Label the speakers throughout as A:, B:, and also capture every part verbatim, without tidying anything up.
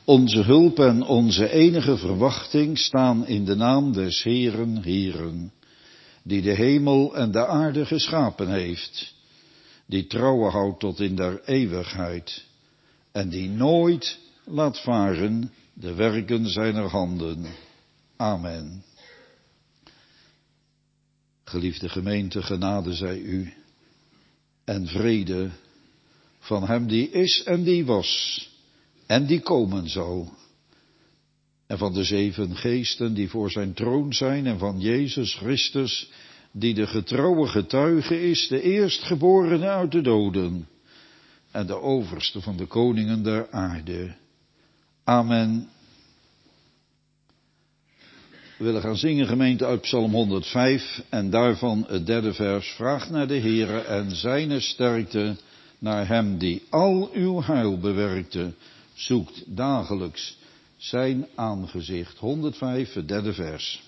A: Onze hulp en onze enige verwachting staan in de naam des Heeren, Heeren, die de hemel en de aarde geschapen heeft, die trouwe houdt tot in der eeuwigheid en die nooit laat varen de werken zijner handen. Amen. Geliefde gemeente, genade zij u en vrede van hem die is en die was en die komen zal. En van de zeven geesten die voor zijn troon zijn en van Jezus Christus, die de getrouwe getuige is, de eerstgeborene uit de doden en de overste van de koningen der aarde. Amen. We willen gaan zingen, gemeente, uit Psalm honderdvijf en daarvan het derde vers. Vraag naar de Heere en zijne sterkte, naar hem die al uw heil bewerkte. Zoekt dagelijks zijn aangezicht. honderdvijf, het derde vers.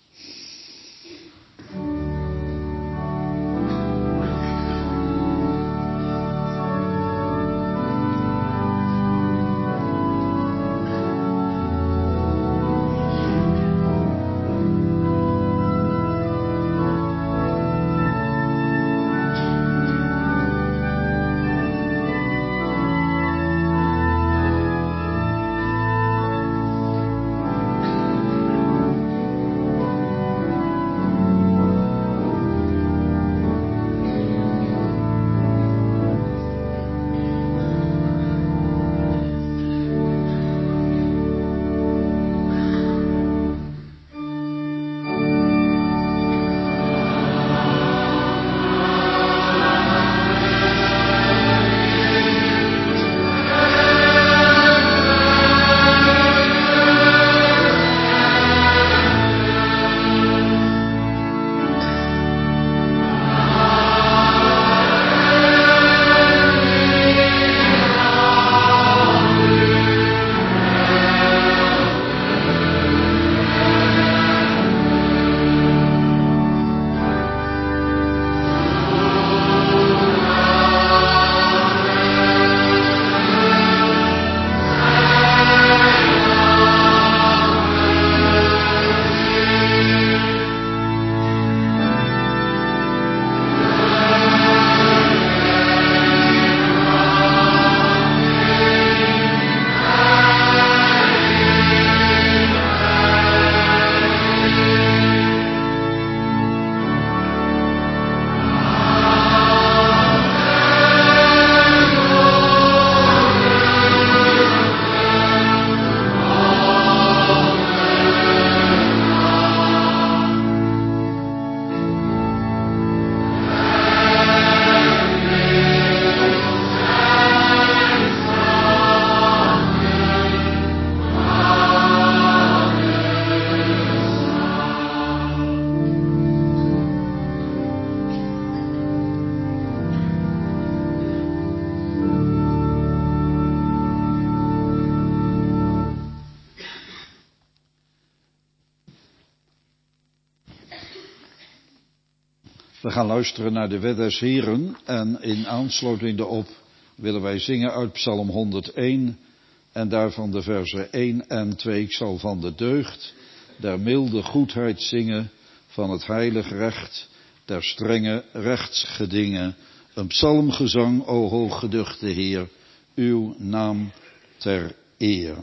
A: We gaan luisteren naar de wet des Heren en in aansluiting daarop willen wij zingen uit Psalm honderdéén en daarvan de versen één en twee. Ik zal van de deugd der milde goedheid zingen, van het heilig recht der strenge rechtsgedingen. Een psalmgezang, o hooggeduchte Heer, uw naam ter eer.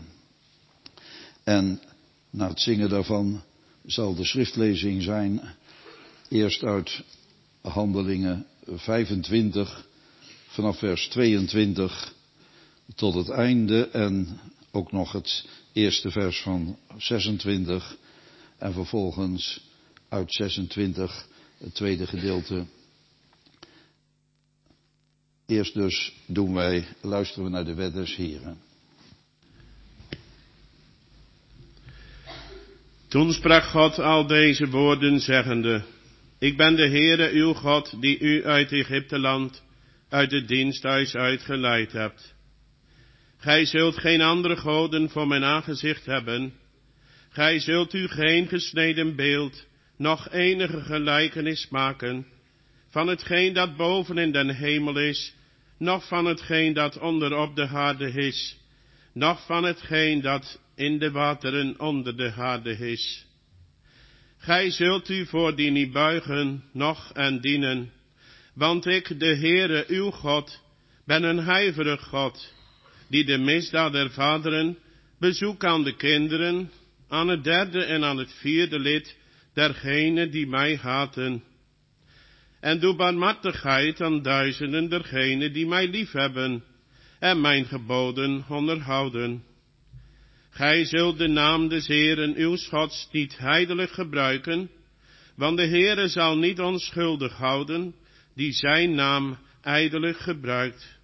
A: En na het zingen daarvan zal de schriftlezing zijn, eerst uit Handelingen vijfentwintig, vanaf vers tweeëntwintig tot het einde en ook nog het eerste vers van zesentwintig en vervolgens uit zesentwintig het tweede gedeelte. Eerst dus doen wij, luisteren we naar de wet des Heren.
B: Toen sprak God al deze woorden zeggende: Ik ben de Heere uw God, die u uit Egypteland, uit het diensthuis uitgeleid hebt. Gij zult geen andere goden voor mijn aangezicht hebben. Gij zult u geen gesneden beeld, noch enige gelijkenis maken, van hetgeen dat boven in den hemel is, noch van hetgeen dat onder op de aarde is, noch van hetgeen dat in de wateren onder de aarde is. Gij zult u voor die niet buigen, noch en dienen, want ik, de Heere, uw God, ben een huiverig God, die de misdaad der vaderen bezoek aan de kinderen, aan het derde en aan het vierde lid dergenen die mij haten. En doe barmhartigheid aan duizenden dergenen die mij liefhebben en mijn geboden onderhouden. Gij zult de naam des Heeren uw Gods niet ijdelijk gebruiken, want de Heere zal niet onschuldig houden, die zijn naam ijdelijk gebruikt.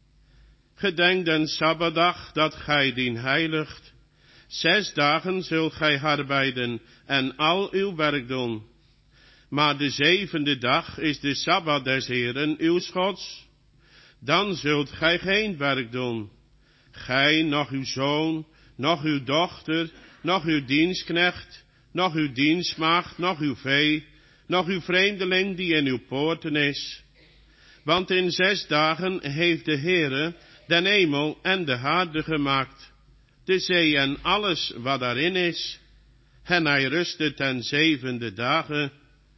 B: Gedenk den Sabbatdag dat gij dien heiligt. Zes dagen zult gij arbeiden en al uw werk doen. Maar de zevende dag is de Sabbat des Heeren uw Gods. Dan zult gij geen werk doen. Gij, noch uw zoon, noch uw dochter, noch uw dienstknecht, noch uw dienstmaagd, noch uw vee, noch uw vreemdeling die in uw poorten is. Want in zes dagen heeft de Heere den hemel en de aarde gemaakt, de zee en alles wat daarin is, en hij rustte ten zevende dagen.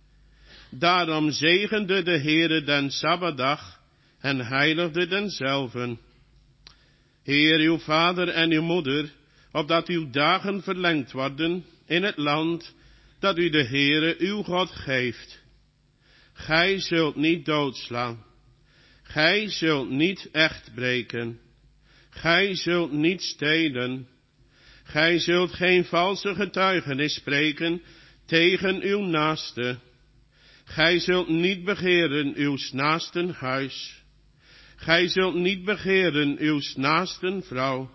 B: Daarom zegende de Heere den Sabbatdag en heiligde denzelven. Heer uw vader en uw moeder, opdat uw dagen verlengd worden in het land dat u de Heere uw God geeft. Gij zult niet doodslaan. Gij zult niet echt breken. Gij zult niet stelen. Gij zult geen valse getuigenis spreken tegen uw naaste. Gij zult niet begeren uw naasten huis. Gij zult niet begeren uw naasten vrouw,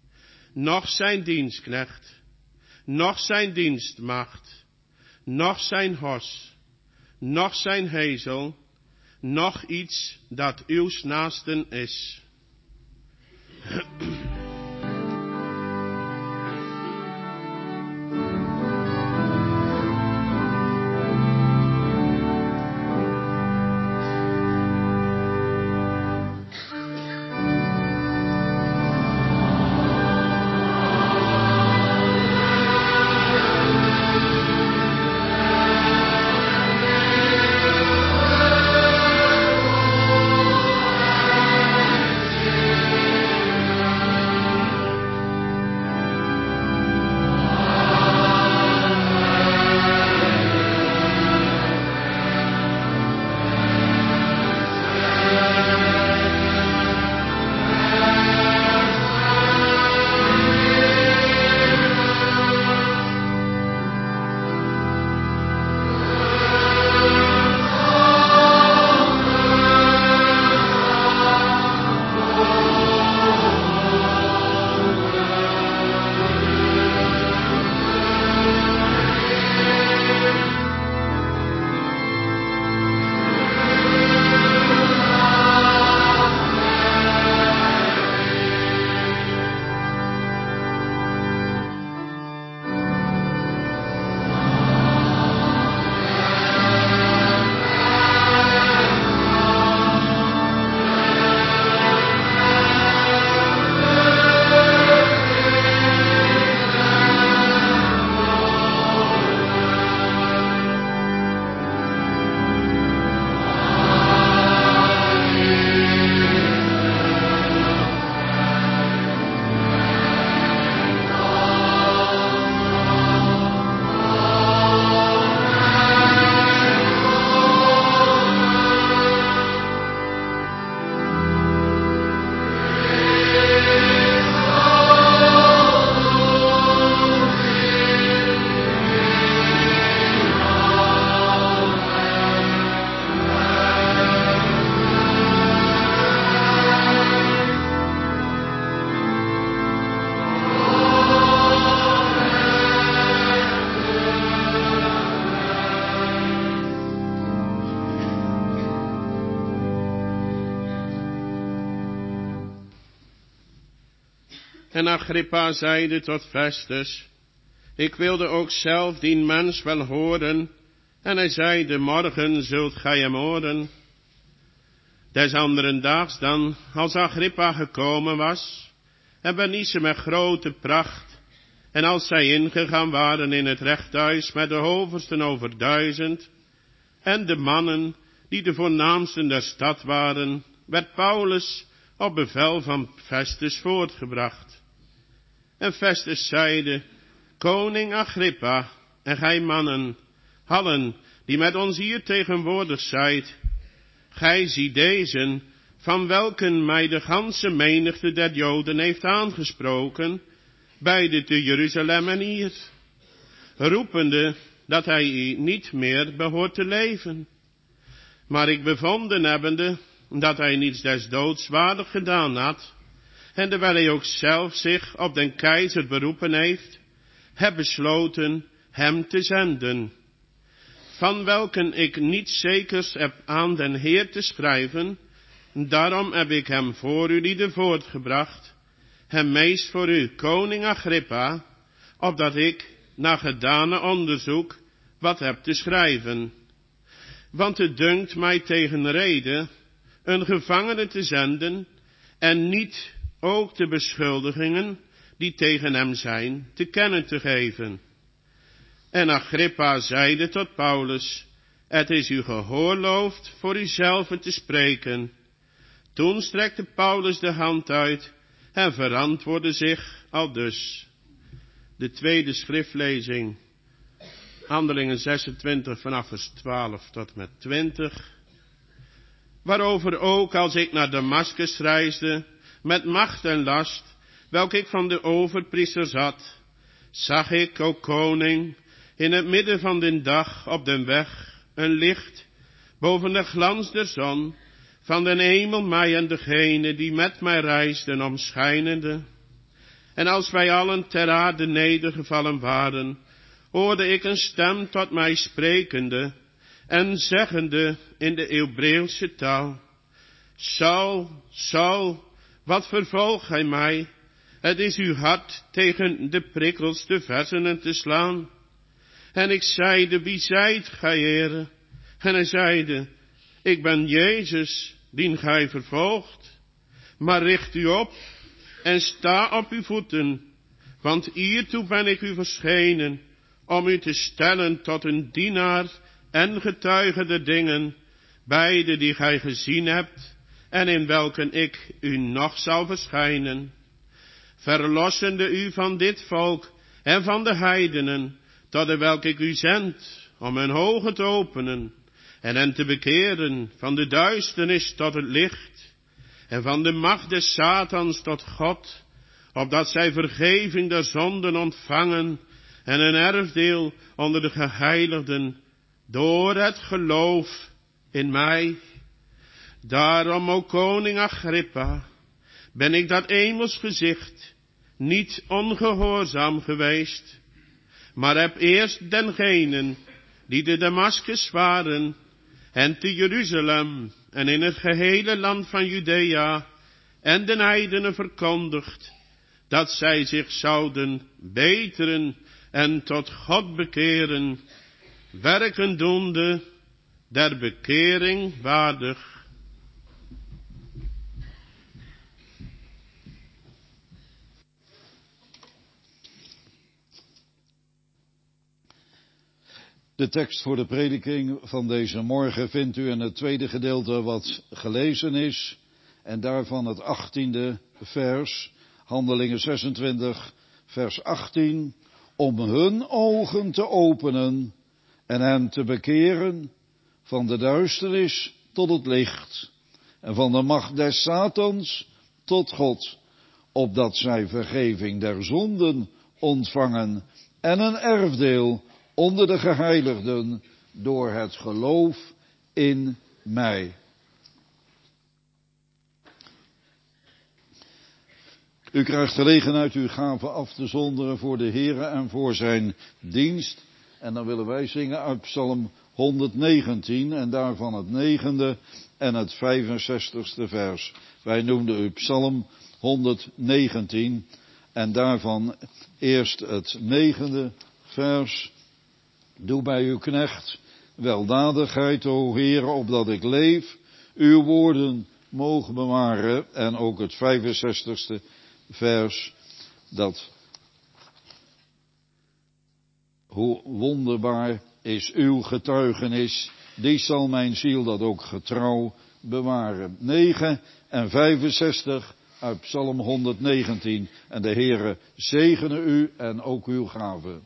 B: noch zijn dienstknecht, noch zijn dienstmaagd, noch zijn hos, noch zijn hezel, noch iets dat uw naasten is. En Agrippa zeide tot Festus, ik wilde ook zelf die mens wel horen, en hij zeide, morgen zult gij hem horen. Des anderen daags dan, als Agrippa gekomen was, en Bernice met grote pracht. En als zij ingegaan waren in het rechthuis met de hoversten over duizend, en de mannen die de voornaamsten der stad waren, werd Paulus op bevel van Festus voortgebracht. En Festus zeide, koning Agrippa, en gij mannen, allen die met ons hier tegenwoordig zijt, gij ziet deze, van welken mij de ganse menigte der Joden heeft aangesproken, beide te Jeruzalem en hier, roepende dat hij niet meer behoort te leven. Maar ik bevonden hebbende dat hij niets des doods waardig gedaan had, en terwijl hij ook zelf zich op den keizer beroepen heeft, heb besloten hem te zenden, van welken ik niets zekers heb aan den Heer te schrijven. Daarom heb ik hem voor u lieden voortgebracht, hem meest voor u, koning Agrippa, opdat ik, na gedane onderzoek, wat heb te schrijven. Want het dunkt mij tegen rede een gevangene te zenden, en niet ook de beschuldigingen die tegen hem zijn, te kennen te geven. En Agrippa zeide tot Paulus, het is u gehoorloofd voor uzelf te spreken. Toen strekte Paulus de hand uit en verantwoordde zich aldus. De tweede schriftlezing, Handelingen zesentwintig vanaf vers twaalf tot met twintig. Waarover ook als ik naar Damaskus reisde, met macht en last, welke ik van de overpriesters had, zag ik, o koning, in het midden van den dag op den weg, een licht, boven de glans der zon, van den hemel mij en degene die met mij reisden omschijnende. En als wij allen ter aarde nedergevallen waren, hoorde ik een stem tot mij sprekende, en zeggende in de Hebreeuwse taal, Saul, Saul, wat vervolgt gij mij? Het is uw hart tegen de prikkels te versenen te slaan. En ik zeide, wie zijt gij, Heere? En hij zeide, ik ben Jezus, dien gij vervolgt. Maar richt u op en sta op uw voeten, want hiertoe ben ik u verschenen, om u te stellen tot een dienaar en getuige der dingen, beide die gij gezien hebt, en in welken ik u nog zal verschijnen, verlossende u van dit volk en van de heidenen, tot de welke ik u zend, om hun ogen te openen, en hen te bekeren van de duisternis tot het licht, en van de macht des Satans tot God, opdat zij vergeving der zonden ontvangen, en een erfdeel onder de geheiligden, door het geloof in mij. Daarom, o koning Agrippa, ben ik dat hemels gezicht niet ongehoorzaam geweest, maar heb eerst dengenen die te Damaskus waren, en te Jeruzalem, en in het gehele land van Judea, en den heidenen verkondigd, dat zij zich zouden beteren en tot God bekeren, werken doende der bekering waardig.
A: De tekst voor de prediking van deze morgen vindt u in het tweede gedeelte wat gelezen is, en daarvan het achttiende vers, Handelingen zesentwintig, vers achttien, om hun ogen te openen en hen te bekeren van de duisternis tot het licht en van de macht des Satans tot God, opdat zij vergeving der zonden ontvangen en een erfdeel onder de geheiligden door het geloof in mij. U krijgt gelegenheid uw gaven af te zonderen voor de Heere en voor zijn dienst. En dan willen wij zingen uit Psalm honderdnegentien en daarvan het negende en het vijfenzestigste vers. Wij noemden u Psalm honderdnegentien en daarvan eerst het negende vers. Doe bij uw knecht weldadigheid, o Heere, opdat ik leef, uw woorden mogen bewaren. En ook het vijfenzestigste, vers, dat hoe wonderbaar is uw getuigenis, die zal mijn ziel dat ook getrouw bewaren. negen en vijfenzestig uit Psalm honderdnegentien. En de Heere zegene u en ook uw gaven.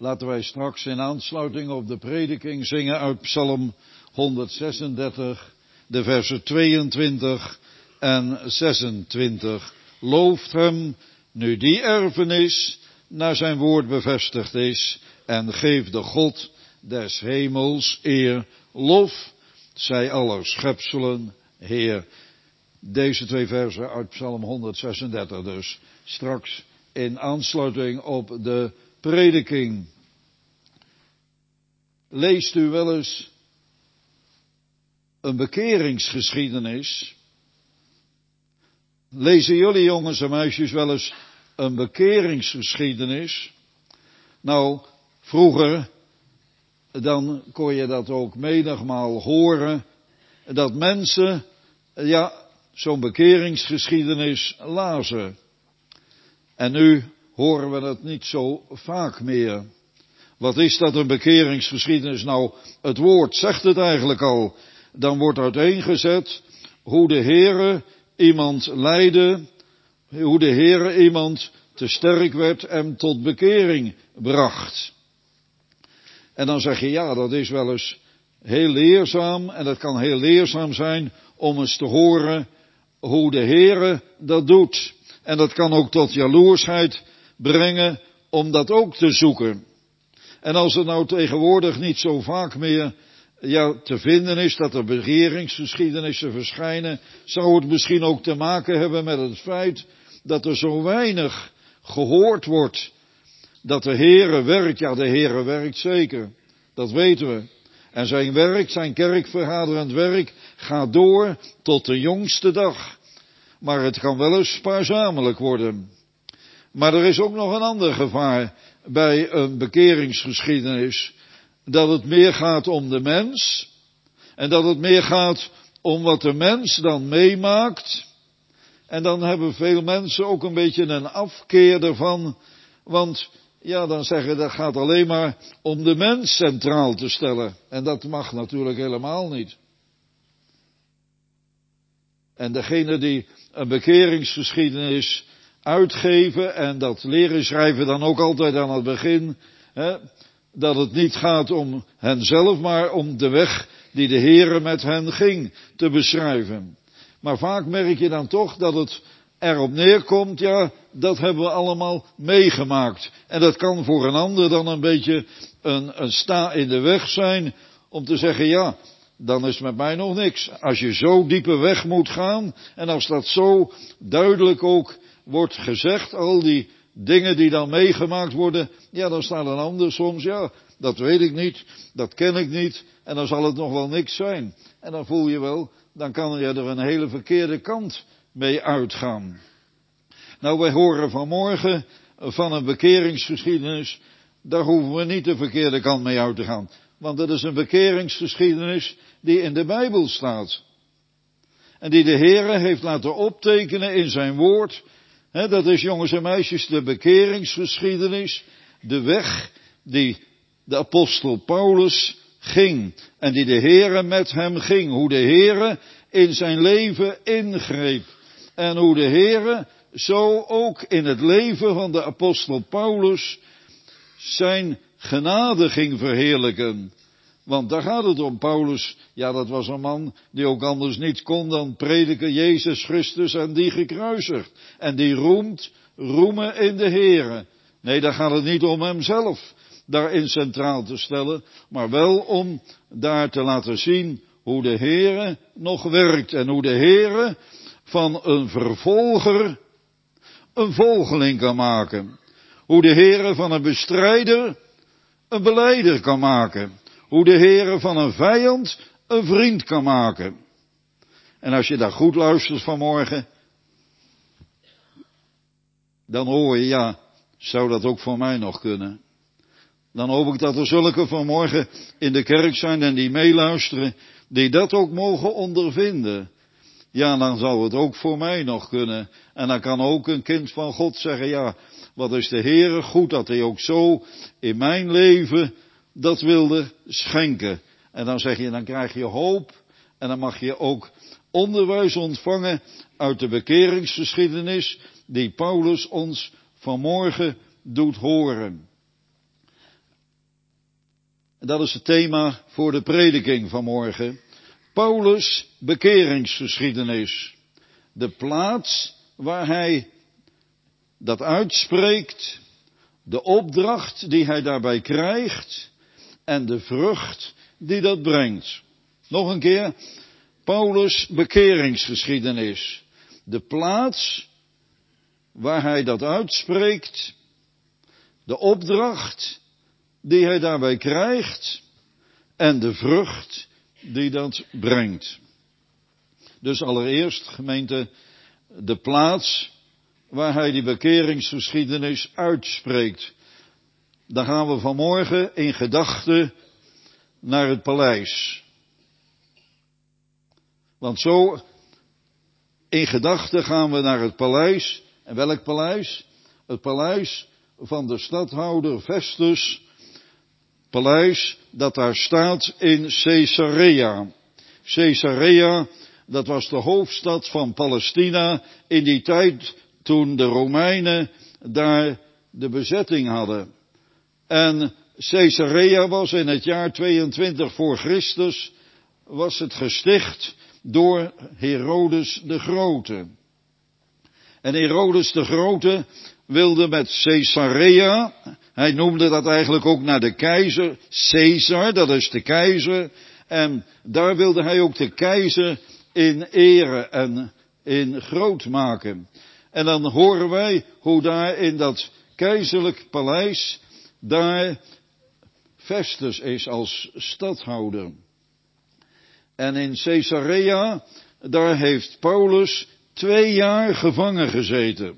A: Laten wij straks in aansluiting op de prediking zingen uit Psalm honderdzesendertig, de versen tweeëntwintig en zesentwintig. Looft hem, nu die erfenis naar zijn woord bevestigd is, en geef de God des hemels eer. Lof zij aller schepselen, Heer. Deze twee versen uit Psalm honderdzesendertig dus, straks in aansluiting op de prediking. Leest u wel eens een bekeringsgeschiedenis? Lezen jullie jongens en meisjes wel eens een bekeringsgeschiedenis? Nou, vroeger, dan kon je dat ook menigmaal horen, dat mensen, ja, zo'n bekeringsgeschiedenis lazen. En nu horen we dat niet zo vaak meer. Wat is dat, een bekeringsgeschiedenis? Nou, het woord zegt het eigenlijk al. Dan wordt uiteengezet hoe de Heere iemand leidde, hoe de Heere iemand te sterk werd en tot bekering bracht. En dan zeg je, ja, dat is wel eens heel leerzaam, en dat kan heel leerzaam zijn om eens te horen hoe de Heere dat doet. En dat kan ook tot jaloersheid brengen om dat ook te zoeken. En als het nou tegenwoordig niet zo vaak meer ja, te vinden is dat er bekeringsgeschiedenissen verschijnen, zou het misschien ook te maken hebben met het feit dat er zo weinig gehoord wordt. Dat de Heere werkt, ja, de Heere werkt zeker, dat weten we. En zijn werk, zijn kerkvergaderend werk, gaat door tot de jongste dag. Maar het kan wel eens spaarzamelijk worden. Maar er is ook nog een ander gevaar bij een bekeringsgeschiedenis. Dat het meer gaat om de mens. En dat het meer gaat om wat de mens dan meemaakt. En dan hebben veel mensen ook een beetje een afkeer ervan. Want ja, dan zeggen dat gaat alleen maar om de mens centraal te stellen. En dat mag natuurlijk helemaal niet. En degene die een bekeringsgeschiedenis uitgeven en dat leren schrijven dan ook altijd aan het begin, hè, dat het niet gaat om henzelf, maar om de weg die de Heere met hen ging te beschrijven. Maar vaak merk je dan toch dat het erop neerkomt, ja, dat hebben we allemaal meegemaakt. En dat kan voor een ander dan een beetje een, een sta in de weg zijn om te zeggen, ja, dan is met mij nog niks. Als je zo diepe weg moet gaan en als dat zo duidelijk ook wordt gezegd, al die dingen die dan meegemaakt worden, ja, dan staat een ander soms, ja, dat weet ik niet, dat ken ik niet, en dan zal het nog wel niks zijn. En dan voel je wel, dan kan je er een hele verkeerde kant mee uitgaan. Nou, wij horen vanmorgen van een bekeringsgeschiedenis, daar hoeven we niet de verkeerde kant mee uit te gaan. Want dat is een bekeringsgeschiedenis die in de Bijbel staat. En die de Heere heeft laten optekenen in zijn woord. He, dat is, jongens en meisjes, de bekeringsgeschiedenis. De weg die de apostel Paulus ging. En die de Heere met hem ging. Hoe de Heere in zijn leven ingreep. En hoe de Heere zo ook in het leven van de apostel Paulus zijn genade ging verheerlijken. Want daar gaat het om. Paulus, ja, dat was een man die ook anders niet kon dan prediken Jezus Christus en die gekruisigd. En die roemt, roemen in de Heere. Nee, daar gaat het niet om hemzelf daarin centraal te stellen, maar wel om daar te laten zien hoe de Heere nog werkt. En hoe de Heere van een vervolger een volgeling kan maken. Hoe de Heere van een bestrijder een belijder kan maken. Hoe de Heere van een vijand een vriend kan maken. En als je daar goed luistert vanmorgen, dan hoor je, ja, zou dat ook voor mij nog kunnen? Dan hoop ik dat er zulke vanmorgen in de kerk zijn en die meeluisteren, die dat ook mogen ondervinden. Ja, dan zou het ook voor mij nog kunnen. En dan kan ook een kind van God zeggen, ja, wat is de Heere goed dat hij ook zo in mijn leven dat wilde schenken. En dan zeg je, dan krijg je hoop en dan mag je ook onderwijs ontvangen uit de bekeringsgeschiedenis die Paulus ons vanmorgen doet horen. Dat is het thema voor de prediking van morgen. Paulus' bekeringsgeschiedenis. De plaats waar hij dat uitspreekt, de opdracht die hij daarbij krijgt en de vrucht die dat brengt. Nog een keer, Paulus' bekeringsgeschiedenis. De plaats waar hij dat uitspreekt, de opdracht die hij daarbij krijgt en de vrucht die dat brengt. Dus allereerst, gemeente, de plaats waar hij die bekeringsgeschiedenis uitspreekt. Dan gaan we vanmorgen in gedachten naar het paleis. Want zo in gedachten gaan we naar het paleis. En welk paleis? Het paleis van de stadhouder Festus. Paleis dat daar staat in Caesarea. Caesarea, dat was de hoofdstad van Palestina in die tijd toen de Romeinen daar de bezetting hadden. En Caesarea was in het jaar tweeëntwintig voor Christus, was het gesticht door Herodes de Grote. En Herodes de Grote wilde met Caesarea, hij noemde dat eigenlijk ook naar de keizer, Caesar, dat is de keizer, en daar wilde hij ook de keizer in ere en in groot maken. En dan horen wij hoe daar in dat keizerlijk paleis, daar Festus is als stadhouder. En in Caesarea, daar heeft Paulus twee jaar gevangen gezeten.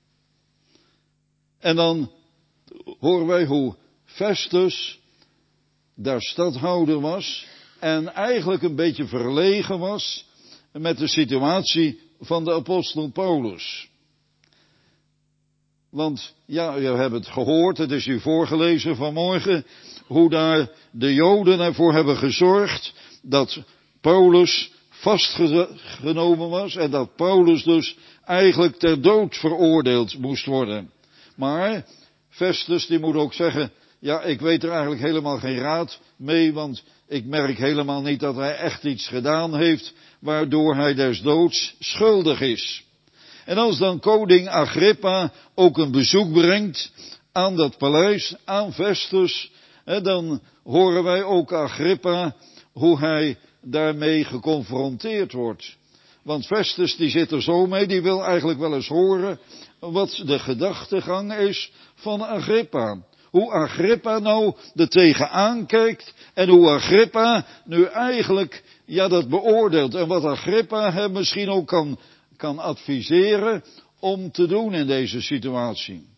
A: En dan horen wij hoe Festus daar stadhouder was en eigenlijk een beetje verlegen was met de situatie van de apostel Paulus. Want ja, u hebt het gehoord, het is u voorgelezen vanmorgen, hoe daar de Joden ervoor hebben gezorgd dat Paulus vastgenomen was en dat Paulus dus eigenlijk ter dood veroordeeld moest worden. Maar Festus die moet ook zeggen, ja, ik weet er eigenlijk helemaal geen raad mee, want ik merk helemaal niet dat hij echt iets gedaan heeft waardoor hij des doods schuldig is. En als dan koning Agrippa ook een bezoek brengt aan dat paleis, aan Festus, dan horen wij ook Agrippa hoe hij daarmee geconfronteerd wordt. Want Festus die zit er zo mee, die wil eigenlijk wel eens horen wat de gedachtegang is van Agrippa. Hoe Agrippa nou er tegenaan kijkt en hoe Agrippa nu eigenlijk ja, dat beoordeelt. En wat Agrippa hem misschien ook kan, kan adviseren om te doen in deze situatie.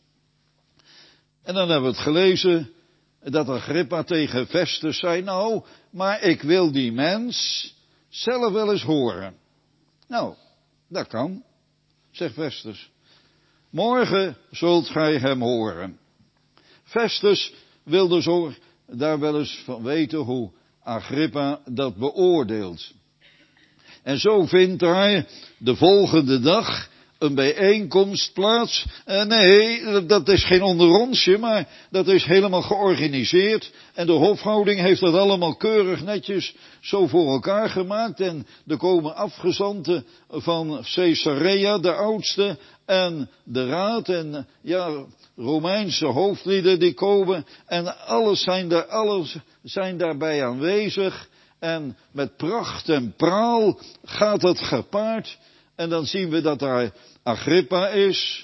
A: En dan hebben we het gelezen dat Agrippa tegen Festus zei, nou, maar ik wil die mens zelf wel eens horen. Nou, dat kan, zegt Festus. Morgen zult gij hem horen. Festus wilde zo daar wel eens van weten hoe Agrippa dat beoordeelt. En zo vindt daar de volgende dag een bijeenkomst plaats. Uh, nee, dat is geen onderonsje, maar dat is helemaal georganiseerd. En de hofhouding heeft dat allemaal keurig netjes zo voor elkaar gemaakt. En er komen afgezanten van Caesarea, de oudste, en de raad en ja, Romeinse hoofdlieden die komen. En alles zijn daar, alles zijn daarbij aanwezig. En met pracht en praal gaat het gepaard. En dan zien we dat daar Agrippa is.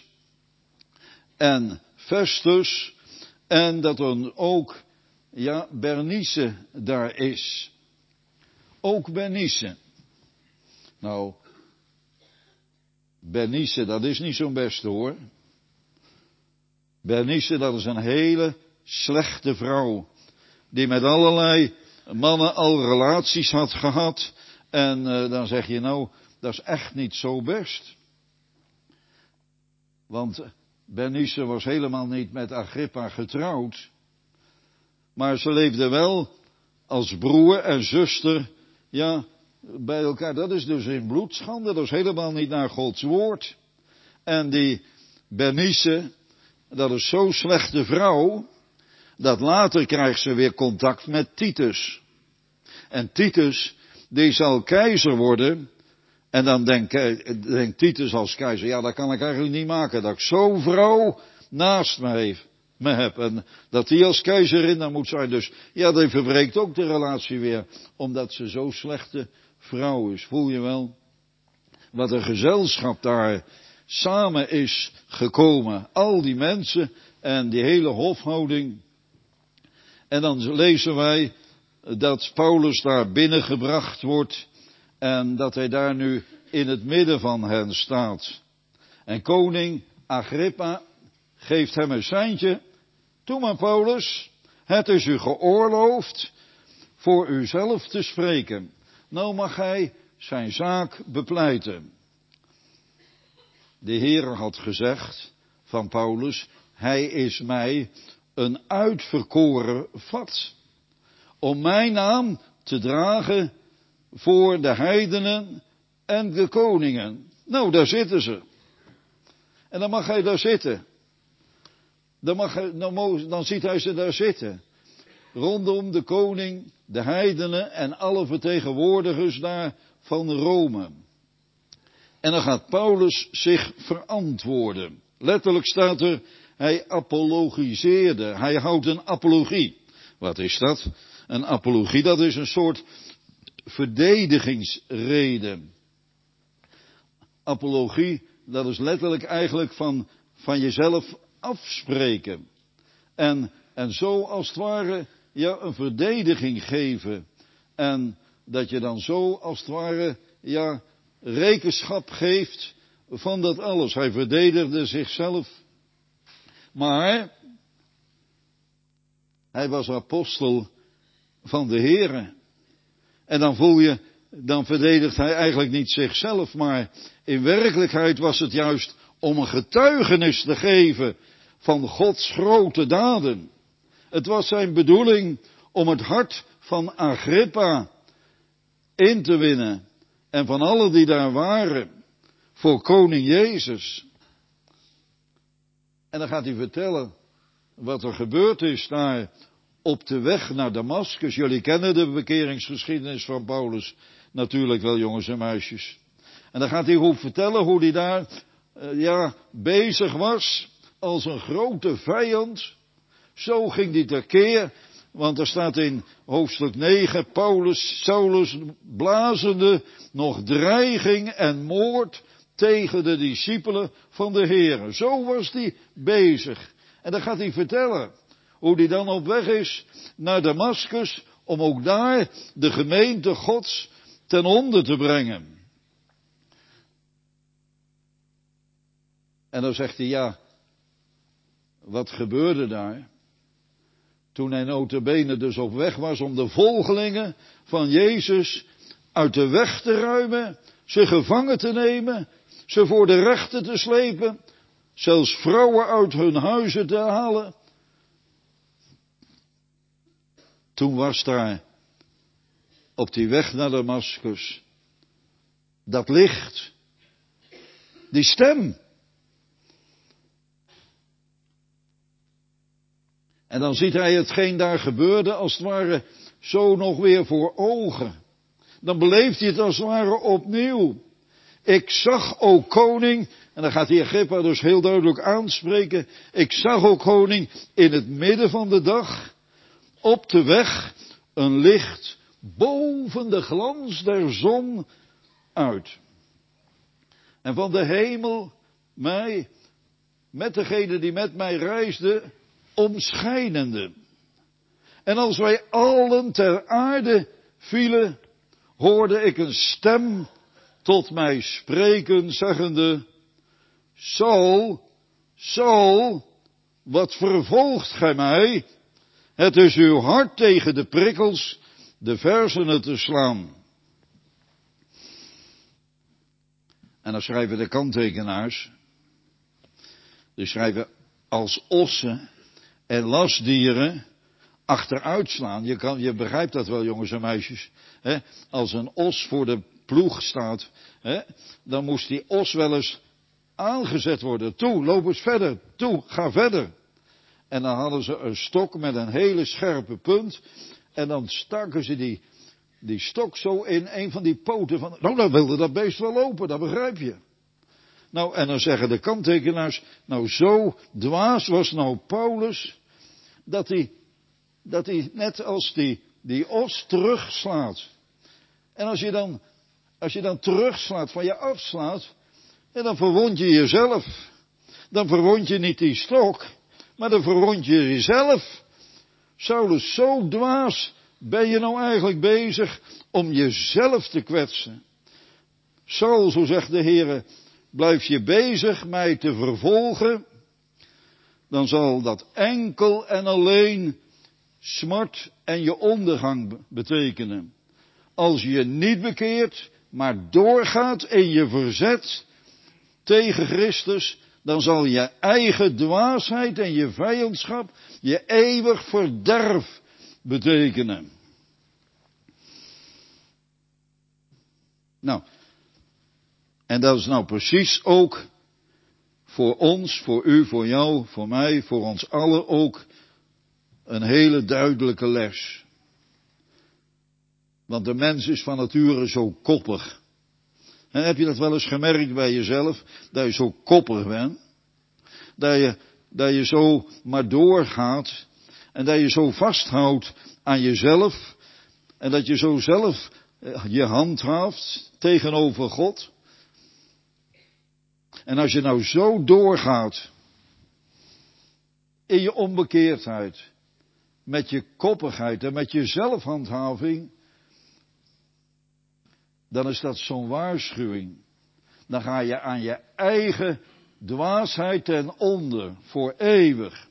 A: En Festus. En dat er ook, ja, Bernice daar is. Ook Bernice. Nou, Bernice, dat is niet zo'n beste hoor. Bernice, dat is een hele slechte vrouw. Die met allerlei mannen al relaties had gehad. En uh, dan zeg je nou, dat is echt niet zo best. Want Bernice was helemaal niet met Agrippa getrouwd. Maar ze leefden wel als broer en zuster, ja, bij elkaar. Dat is dus in bloedschande, dat is helemaal niet naar Gods woord. En die Bernice, dat is zo'n slechte vrouw, dat later krijgt ze weer contact met Titus. En Titus, die zal keizer worden. En dan denkt, denkt Titus als keizer, ja, dat kan ik eigenlijk niet maken. Dat ik zo'n vrouw naast me, me heb. En dat die als keizerin dan moet zijn. Dus ja, dat verbreekt ook de relatie weer. Omdat ze zo'n slechte vrouw is. Voel je wel? Wat een gezelschap daar samen is gekomen. Al die mensen en die hele hofhouding. En dan lezen wij dat Paulus daar binnengebracht wordt. En dat hij daar nu in het midden van hen staat. En koning Agrippa geeft hem een seintje. Toe maar, Paulus, het is u geoorloofd voor uzelf te spreken. Nou mag hij zijn zaak bepleiten. De Heer had gezegd van Paulus, hij is mij een uitverkoren vat. Om mijn naam te dragen voor de heidenen en de koningen. Nou, daar zitten ze. En dan mag hij daar zitten. Dan, mag hij, dan, dan ziet hij ze daar zitten. Rondom de koning, de heidenen en alle vertegenwoordigers daar van Rome. En dan gaat Paulus zich verantwoorden. Letterlijk staat er, hij apologiseerde. Hij houdt een apologie. Wat is dat? Een apologie, dat is een soort verdedigingsrede. Apologie, dat is letterlijk eigenlijk van, van jezelf afspreken. En, en zo als het ware ja, een verdediging geven. En dat je dan zo als het ware ja, rekenschap geeft van dat alles. Hij verdedigde zichzelf. Maar hij was apostel van de Here. En dan voel je, dan verdedigt hij eigenlijk niet zichzelf, maar in werkelijkheid was het juist om een getuigenis te geven van Gods grote daden. Het was zijn bedoeling om het hart van Agrippa in te winnen en van allen die daar waren voor koning Jezus. En dan gaat hij vertellen wat er gebeurd is daar op de weg naar Damaskus. Jullie kennen de bekeringsgeschiedenis van Paulus natuurlijk wel, jongens en meisjes. En dan gaat hij hoe vertellen hoe hij daar uh, ja, bezig was als een grote vijand. Zo ging hij tekeer, want er staat in hoofdstuk negen, Paulus, Saulus blazende nog dreiging en moord tegen de discipelen van de Heere. Zo was hij bezig. En dan gaat hij vertellen hoe hij dan op weg is naar Damaskus om ook daar de gemeente Gods ten onder te brengen. En dan zegt hij, ja, wat gebeurde daar? Toen hij nota bene dus op weg was om de volgelingen van Jezus uit de weg te ruimen, ze gevangen te nemen, ze voor de rechter te slepen, zelfs vrouwen uit hun huizen te halen. Toen was daar op die weg naar Damaskus dat licht, die stem. En dan ziet hij hetgeen daar gebeurde als het ware zo nog weer voor ogen. Dan beleeft hij het als het ware opnieuw. Ik zag, o koning, en dan gaat die Agrippa dus heel duidelijk aanspreken. Ik zag, o koning, in het midden van de dag, op de weg, een licht boven de glans der zon uit. En van de hemel mij, met degene die met mij reisde, omschijnende. En als wij allen ter aarde vielen, hoorde ik een stem tot mij spreken, zeggende, Saul, Saul, wat vervolgt gij mij? Het is uw hart tegen de prikkels, de versenen te slaan. En dan schrijven de kanttekenaars, die schrijven als ossen en lastdieren achteruitslaan. Je, kan, je begrijpt dat wel, jongens en meisjes. Hè? Als een os voor de ploeg staat, hè? Dan moest die os wel eens aangezet worden. Toe, loop eens verder. Toe, ga verder. En dan hadden ze een stok met een hele scherpe punt. En dan staken ze die, die stok zo in een van die poten van... Nou, dan wilde dat beest wel lopen, dat begrijp je. Nou, en dan zeggen de kanttekenaars... Nou, zo dwaas was nou Paulus... dat hij, dat hij net als die, die os terugslaat. En als je dan, als je dan terugslaat, van je afslaat... En dan verwond je jezelf. Dan verwond je niet die stok... Maar dan verwond je jezelf. Saulus, zo dwaas ben je nou eigenlijk bezig om jezelf te kwetsen. Saul, zo zegt de Heere, blijf je bezig mij te vervolgen, dan zal dat enkel en alleen smart en je ondergang betekenen. Als je je niet bekeert, maar doorgaat in je verzet tegen Christus, dan zal je eigen dwaasheid en je vijandschap je eeuwig verderf betekenen. Nou, en dat is nou precies ook voor ons, voor u, voor jou, voor mij, voor ons allen ook een hele duidelijke les. Want de mens is van nature zo koppig. En heb je dat wel eens gemerkt bij jezelf, dat je zo koppig bent? Dat je, dat je zo maar doorgaat en dat je zo vasthoudt aan jezelf en dat je zo zelf je handhaaft tegenover God. En als je nou zo doorgaat in je onbekeerdheid, met je koppigheid en met je zelfhandhaving, dan is dat zo'n waarschuwing. Dan ga je aan je eigen dwaasheid ten onder, voor eeuwig.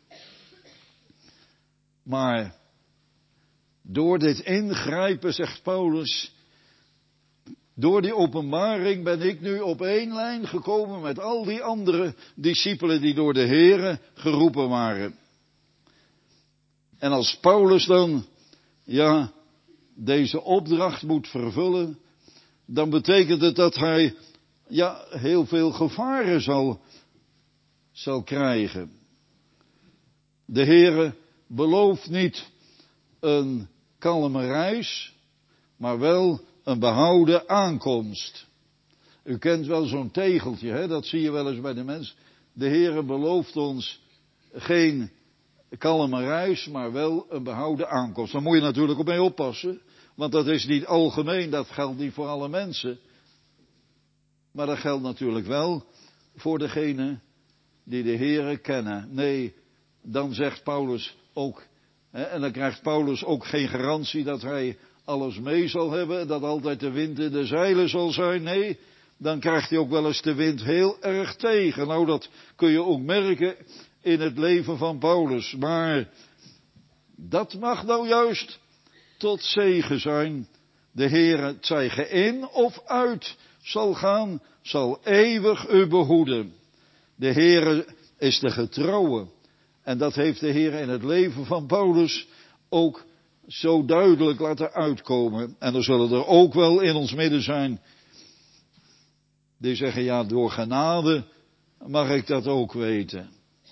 A: Maar door dit ingrijpen, zegt Paulus, door die openbaring ben ik nu op één lijn gekomen met al die andere discipelen die door de Heere geroepen waren. En als Paulus dan, ja, deze opdracht moet vervullen, dan betekent het dat hij, ja, heel veel gevaren zal, zal krijgen. De Heere belooft niet een kalme reis, maar wel een behouden aankomst. U kent wel zo'n tegeltje, hè? Dat zie je wel eens bij de mens. De Heere belooft ons geen kalme reis, maar wel een behouden aankomst. Daar moet je natuurlijk op mee oppassen, want dat is niet algemeen, dat geldt niet voor alle mensen. Maar dat geldt natuurlijk wel voor degenen die de Heere kennen. Nee, dan zegt Paulus ook, hè, en dan krijgt Paulus ook geen garantie dat hij alles mee zal hebben, dat altijd de wind in de zeilen zal zijn. Nee, dan krijgt hij ook wel eens de wind heel erg tegen. Nou, dat kun je ook merken in het leven van Paulus. Maar dat mag nou juist tot zegen zijn. De Heere, het zij ge in of uit zal gaan, zal eeuwig u behoeden. De Heere is de getrouwe. En dat heeft de Heere in het leven van Paulus ook zo duidelijk laten uitkomen. En er zullen er ook wel in ons midden zijn die zeggen, ja, door genade mag ik dat ook weten.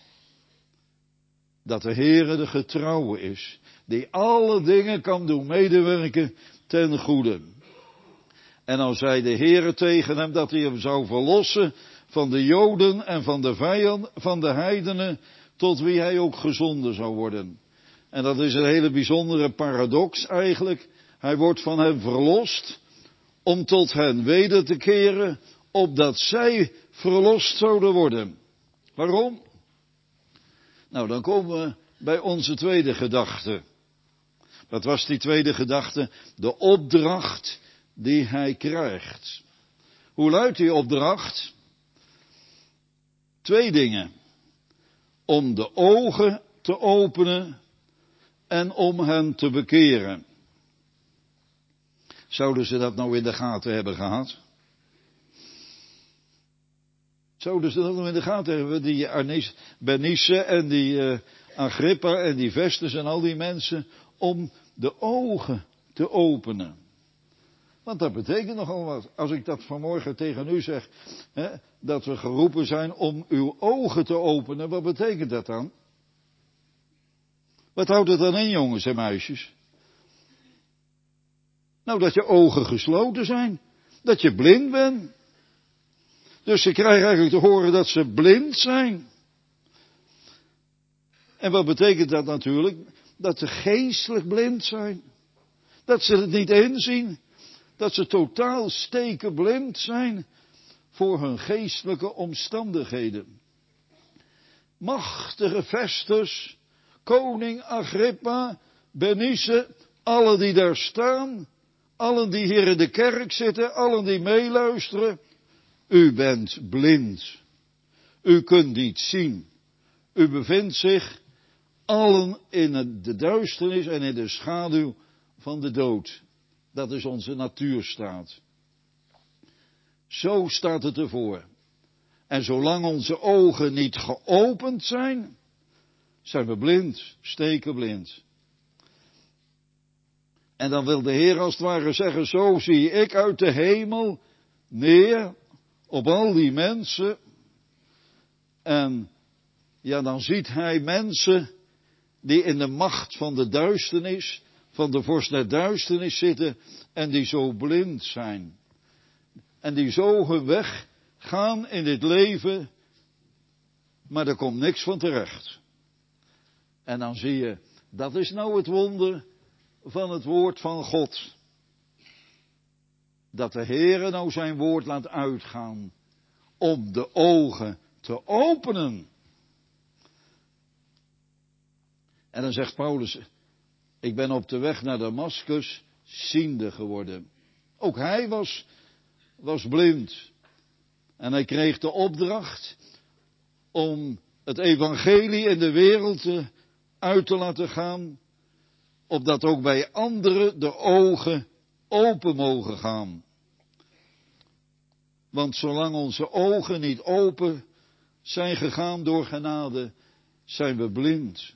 A: Dat de Heere de getrouwe is, die alle dingen kan doen medewerken ten goede. En dan zei de Heere tegen hem dat hij hem zou verlossen van de Joden en van de vijand, van de heidenen, tot wie hij ook gezonden zou worden. En dat is een hele bijzondere paradox eigenlijk. Hij wordt van hen verlost om tot hen weder te keren, opdat zij verlost zouden worden. Waarom? Nou, dan komen we bij onze tweede gedachte. Wat was die tweede gedachte? De opdracht die hij krijgt. Hoe luidt die opdracht? Twee dingen. Om de ogen te openen en om hen te bekeren. Zouden ze dat nou in de gaten hebben gehad? Zouden ze dat nou in de gaten hebben? Die Bernice en die uh, Agrippa en die Festus en al die mensen. Om de ogen te openen. Want dat betekent nogal wat. Als ik dat vanmorgen tegen u zeg. Hè, dat we geroepen zijn om uw ogen te openen. Wat betekent dat dan? Wat houdt het dan in, jongens en meisjes? Nou, dat je ogen gesloten zijn. Dat je blind bent. Dus ze krijgen eigenlijk te horen dat ze blind zijn. En wat betekent dat natuurlijk? Dat ze geestelijk blind zijn. Dat ze het niet inzien. Dat ze totaal stekenblind zijn voor hun geestelijke omstandigheden. Machtige Festus, koning Agrippa, Bernice, allen die daar staan, allen die hier in de kerk zitten, allen die meeluisteren. U bent blind. U kunt niet zien. U bevindt zich allen in de duisternis en in de schaduw van de dood. Dat is onze natuurstaat. Zo staat het ervoor. En zolang onze ogen niet geopend zijn, zijn we blind, stekenblind. En dan wil de Heer als het ware zeggen, zo zie ik uit de hemel neer op al die mensen. En ja, dan ziet hij mensen die in de macht van de duisternis, van de vorst der duisternis zitten en die zo blind zijn. En die zo hun weg gaan in dit leven, maar er komt niks van terecht. En dan zie je, dat is nou het wonder van het woord van God. Dat de Heere nou zijn woord laat uitgaan om de ogen te openen. En dan zegt Paulus, ik ben op de weg naar Damaskus ziende geworden. Ook hij was, was blind. En hij kreeg de opdracht om het evangelie in de wereld te, uit te laten gaan, opdat ook bij anderen de ogen open mogen gaan. Want zolang onze ogen niet open zijn gegaan door genade, zijn we blind.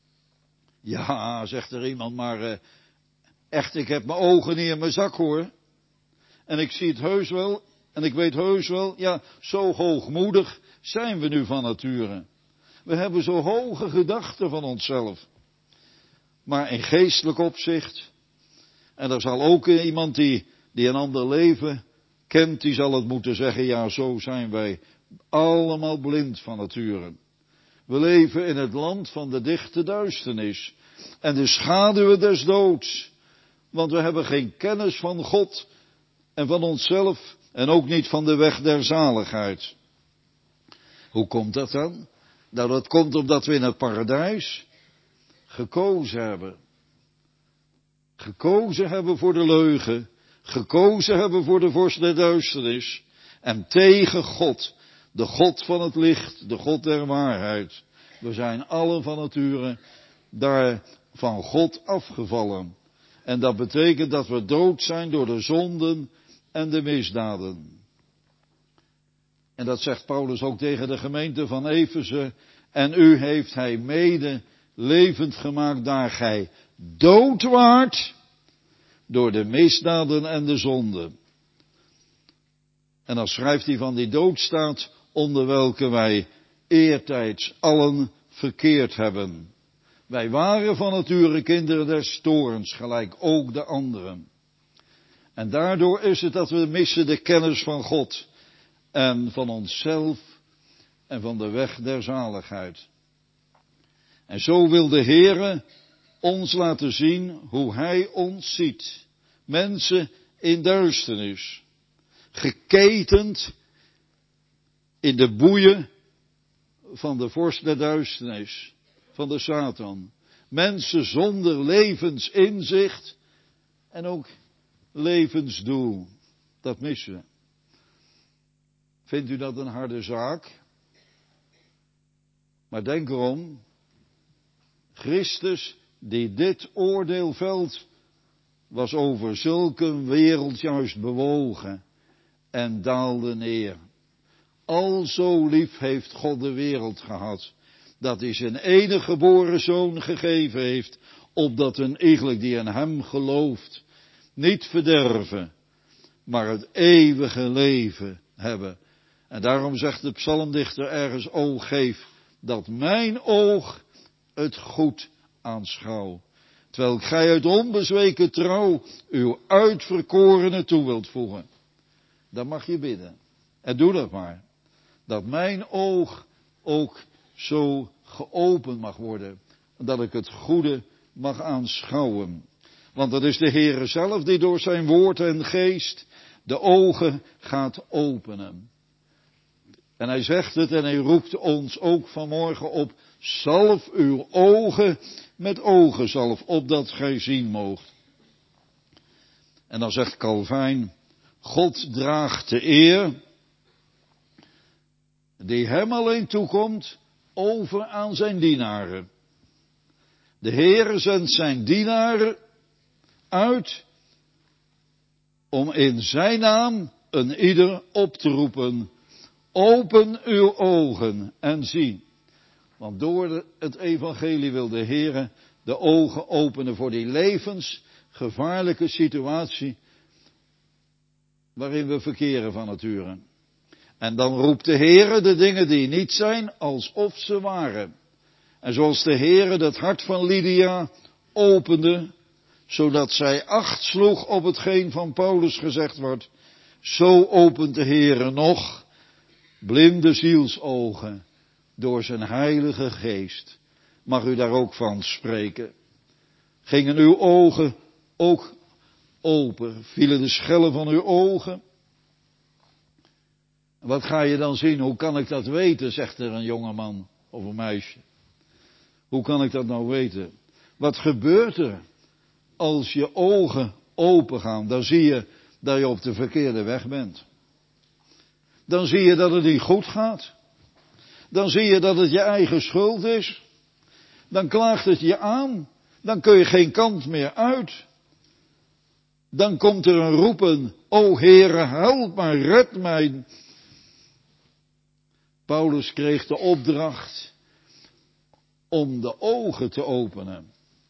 A: Ja, zegt er iemand, maar uh, echt, ik heb mijn ogen niet in mijn zak hoor. En ik zie het heus wel, en ik weet heus wel, ja, zo hoogmoedig zijn we nu van nature. We hebben zo hoge gedachten van onszelf. Maar in geestelijk opzicht, en er zal ook iemand die, die een ander leven kent, die zal het moeten zeggen, ja, zo zijn wij allemaal blind van nature. We leven in het land van de dichte duisternis en de schaduwen des doods. Want we hebben geen kennis van God en van onszelf en ook niet van de weg der zaligheid. Hoe komt dat dan? Nou, dat komt omdat we in het paradijs gekozen hebben. Gekozen hebben voor de leugen. Gekozen hebben voor de vorst der duisternis. En tegen God. De God van het licht. De God der waarheid. We zijn allen van nature daar van God afgevallen. En dat betekent dat we dood zijn door de zonden en de misdaden. En dat zegt Paulus ook tegen de gemeente van Efeze. En u heeft hij mede levend gemaakt daar gij dood waart door de misdaden en de zonden. En dan schrijft hij van die doodstaat onder welke wij eertijds allen verkeerd hebben. Wij waren van nature kinderen des toorns, gelijk ook de anderen. En daardoor is het dat we missen de kennis van God en van onszelf en van de weg der zaligheid. En zo wil de Heere ons laten zien hoe Hij ons ziet. Mensen in duisternis, geketend in de boeien van de vorst der duisternis, van de Satan. Mensen zonder levensinzicht en ook levensdoel. Dat missen we. Vindt u dat een harde zaak? Maar denk erom, Christus die dit oordeel velt, was over zulke wereld juist bewogen en daalde neer. Al zo lief heeft God de wereld gehad, dat hij zijn enige geboren zoon gegeven heeft, opdat een iegelijk die in hem gelooft, niet verderven, maar het eeuwige leven hebben. En daarom zegt de psalmdichter ergens, o geef dat mijn oog het goed aanschouw. Terwijl gij uit onbezweken trouw uw uitverkorene toe wilt voegen. Dan mag je bidden. En doe dat maar. Dat mijn oog ook zo geopend mag worden. Dat ik het goede mag aanschouwen. Want het is de Heere zelf die door zijn woord en geest de ogen gaat openen. En hij zegt het en hij roept ons ook vanmorgen op. Zalf uw ogen met ogenzalf, opdat gij zien moogt. En dan zegt Calvijn, God draagt de eer die hem alleen toekomt over aan zijn dienaren. De Heere zendt zijn dienaren uit om in zijn naam een ieder op te roepen. Open uw ogen en zie. Want door het evangelie wil de Heere de ogen openen voor die levensgevaarlijke situatie waarin we verkeren van nature. En dan roept de Heere de dingen die niet zijn alsof ze waren. En zoals de Heere het hart van Lydia opende, zodat zij acht sloeg op hetgeen van Paulus gezegd wordt, zo opent de Heere nog blinde zielsogen door zijn heilige geest. Mag u daar ook van spreken? Gingen uw ogen ook open? Vielen de schellen van uw ogen? Wat ga je dan zien? Hoe kan ik dat weten? Zegt er een jongeman of een meisje. Hoe kan ik dat nou weten? Wat gebeurt er als je ogen open gaan? Dan zie je dat je op de verkeerde weg bent. Dan zie je dat het niet goed gaat. Dan zie je dat het je eigen schuld is. Dan klaagt het je aan. Dan kun je geen kant meer uit. Dan komt er een roepen, o Heere, help mij, red mij. Paulus kreeg de opdracht om de ogen te openen.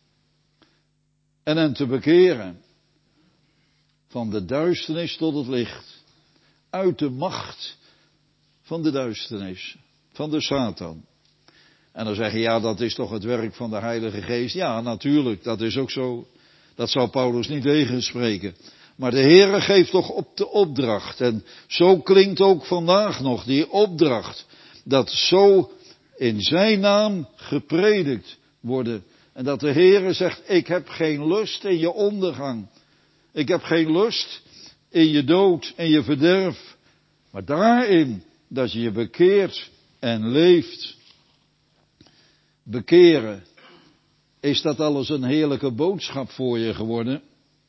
A: En hen te bekeren. Van de duisternis tot het licht. Uit de macht van de duisternis. Van de Satan. En dan zeg je, ja, dat is toch het werk van de Heilige Geest. Ja, natuurlijk, dat is ook zo. Dat zal Paulus niet tegenspreken. Maar de Heere geeft toch op de opdracht. En zo klinkt ook vandaag nog die opdracht. Dat zo in zijn naam gepredikt worden. En dat de Heere zegt, ik heb geen lust in je ondergang. Ik heb geen lust in je dood en je verderf. Maar daarin dat je je bekeert en leeft. Bekeren. Is dat alles een heerlijke boodschap voor je geworden?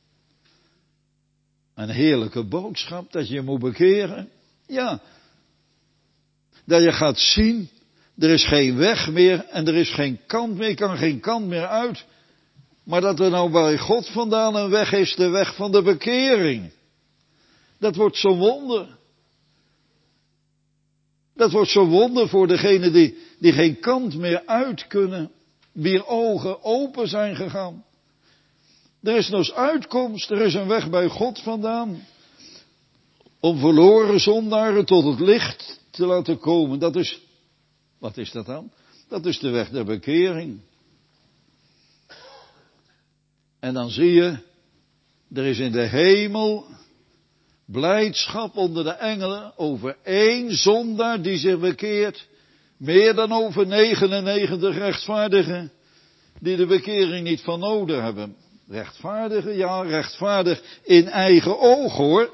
A: Een heerlijke boodschap dat je moet bekeren? Ja. Dat je gaat zien, er is geen weg meer en er is geen kant meer, kan geen kant meer uit. Maar dat er nou bij God vandaan een weg is, de weg van de bekering. Dat wordt zo'n wonder. Dat wordt zo'n wonder voor degenen die, die geen kant meer uit kunnen. Wier ogen open zijn gegaan. Er is nog eens uitkomst, er is een weg bij God vandaan. Om verloren zondaren tot het licht te laten komen. Dat is, wat is dat dan? Dat is de weg der bekering. En dan zie je, er is in de hemel blijdschap onder de engelen over één zondaar die zich bekeert. Meer dan over negenennegentig rechtvaardigen die de bekering niet van nodig hebben. Rechtvaardigen, ja, rechtvaardig in eigen oog hoor.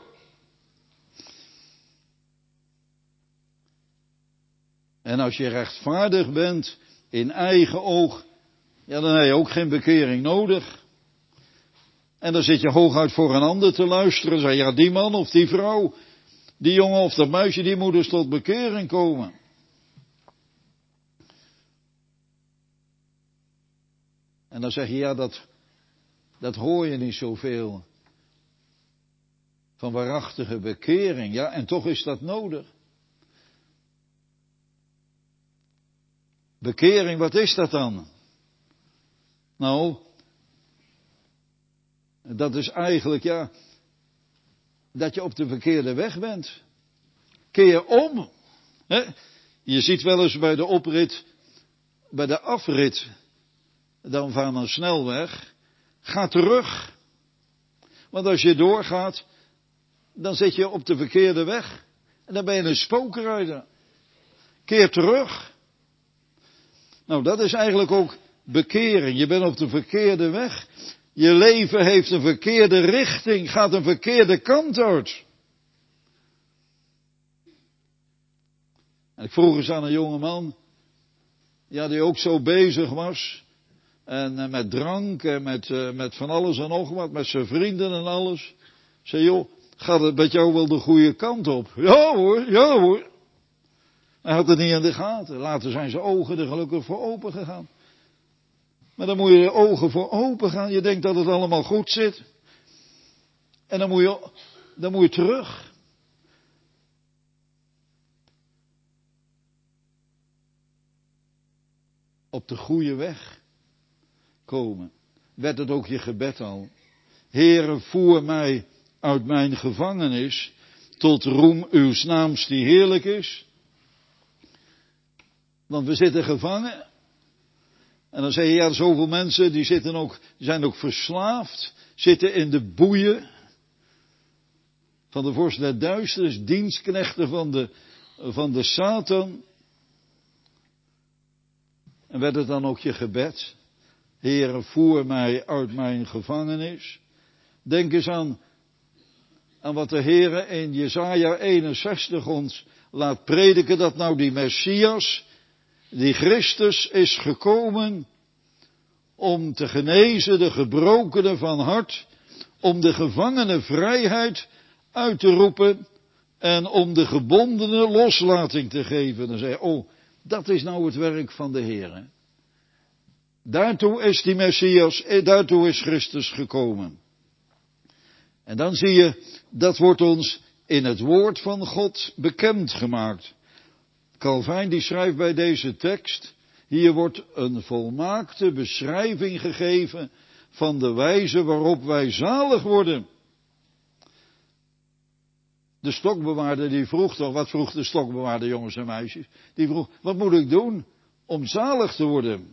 A: En als je rechtvaardig bent in eigen oog, ja, dan heb je ook geen bekering nodig. En dan zit je hooguit voor een ander te luisteren. Zeg, ja, die man of die vrouw, die jongen of dat meisje, die moet dus tot bekering komen. En dan zeg je, ja, dat, dat hoor je niet zoveel. Van waarachtige bekering, ja, en toch is dat nodig. Bekering, wat is dat dan? Nou, dat is eigenlijk, ja, dat je op de verkeerde weg bent. Keer om. Hè? Je ziet wel eens bij de oprit, bij de afrit, dan van een snelweg. Ga terug. Want als je doorgaat, dan zit je op de verkeerde weg. En dan ben je een spookrijder. Keer terug. Nou, dat is eigenlijk ook bekering. Je bent op de verkeerde weg. Je leven heeft een verkeerde richting, gaat een verkeerde kant uit. En ik vroeg eens aan een jonge man, ja, die ook zo bezig was. En uh, met drank en met, uh, met van alles en nog wat, met zijn vrienden en alles. Ik zei, joh, gaat het met jou wel de goede kant op? Ja hoor, ja hoor. Hij had het niet in de gaten. Later zijn zijn ogen er gelukkig voor open gegaan. Maar dan moet je de ogen voor open gaan. Je denkt dat het allemaal goed zit. En dan moet je, dan moet je terug. Op de goede weg komen. Werd het ook je gebed al. Heere, voer mij uit mijn gevangenis tot roem uws naams die heerlijk is. Want we zitten gevangen. En dan zeg je, ja, zoveel mensen die zitten ook, die zijn ook verslaafd, zitten in de boeien van de vorst der duisternis, dienstknechten van de, van de Satan. En werd het dan ook je gebed? Heere, voer mij uit mijn gevangenis. Denk eens aan, aan wat de Heere in Jesaja eenenzestig ons laat prediken, dat nou die Messias, die Christus is gekomen om te genezen de gebrokenen van hart, om de gevangenen vrijheid uit te roepen en om de gebondenen loslating te geven. Dan zei je, oh, dat is nou het werk van de Heer. Daartoe is die Messias, daartoe is Christus gekomen. En dan zie je, dat wordt ons in het woord van God bekendgemaakt. Calvijn die schrijft bij deze tekst, hier wordt een volmaakte beschrijving gegeven van de wijze waarop wij zalig worden. De stokbewaarder die vroeg toch, wat vroeg de stokbewaarder, jongens en meisjes? Die vroeg, wat moet ik doen om zalig te worden?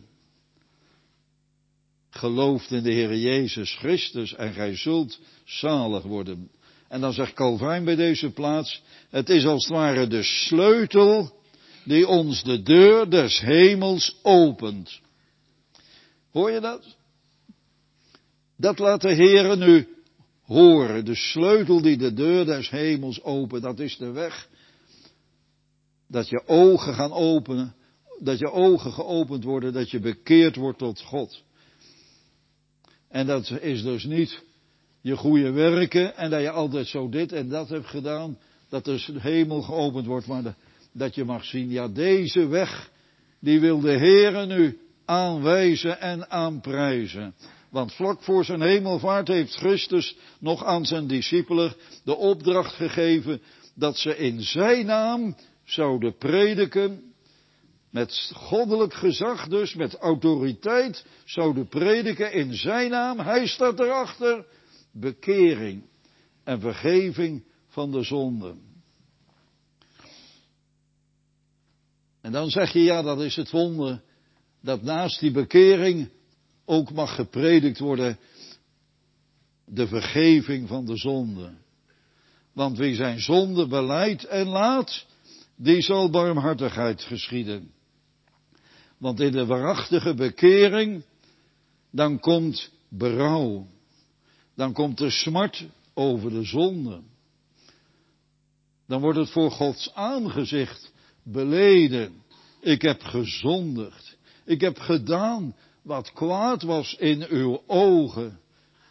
A: Gelooft in de Heer Jezus Christus en gij zult zalig worden. En dan zegt Calvijn bij deze plaats, het is als het ware de sleutel die ons de deur des hemels opent. Hoor je dat? Dat laat de Heere nu horen. De sleutel die de deur des hemels opent, dat is de weg. Dat je ogen gaan openen, dat je ogen geopend worden, dat je bekeerd wordt tot God. En dat is dus niet je goede werken en dat je altijd zo dit en dat hebt gedaan, dat de hemel geopend wordt, maar de, dat je mag zien, ja, deze weg, die wil de Heere nu aanwijzen en aanprijzen. Want vlak voor zijn hemelvaart heeft Christus nog aan zijn discipelen de opdracht gegeven dat ze in zijn naam zouden prediken, met goddelijk gezag dus, met autoriteit, zouden prediken in zijn naam, hij staat erachter, bekering en vergeving van de zonden. En dan zeg je, ja, dat is het wonder, dat naast die bekering ook mag gepredikt worden de vergeving van de zonde. Want wie zijn zonde belijdt en laat, die zal barmhartigheid geschieden. Want in de waarachtige bekering, dan komt berouw. Dan komt de smart over de zonde. Dan wordt het voor Gods aangezicht beleden. Ik heb gezondigd. Ik heb gedaan wat kwaad was in uw ogen.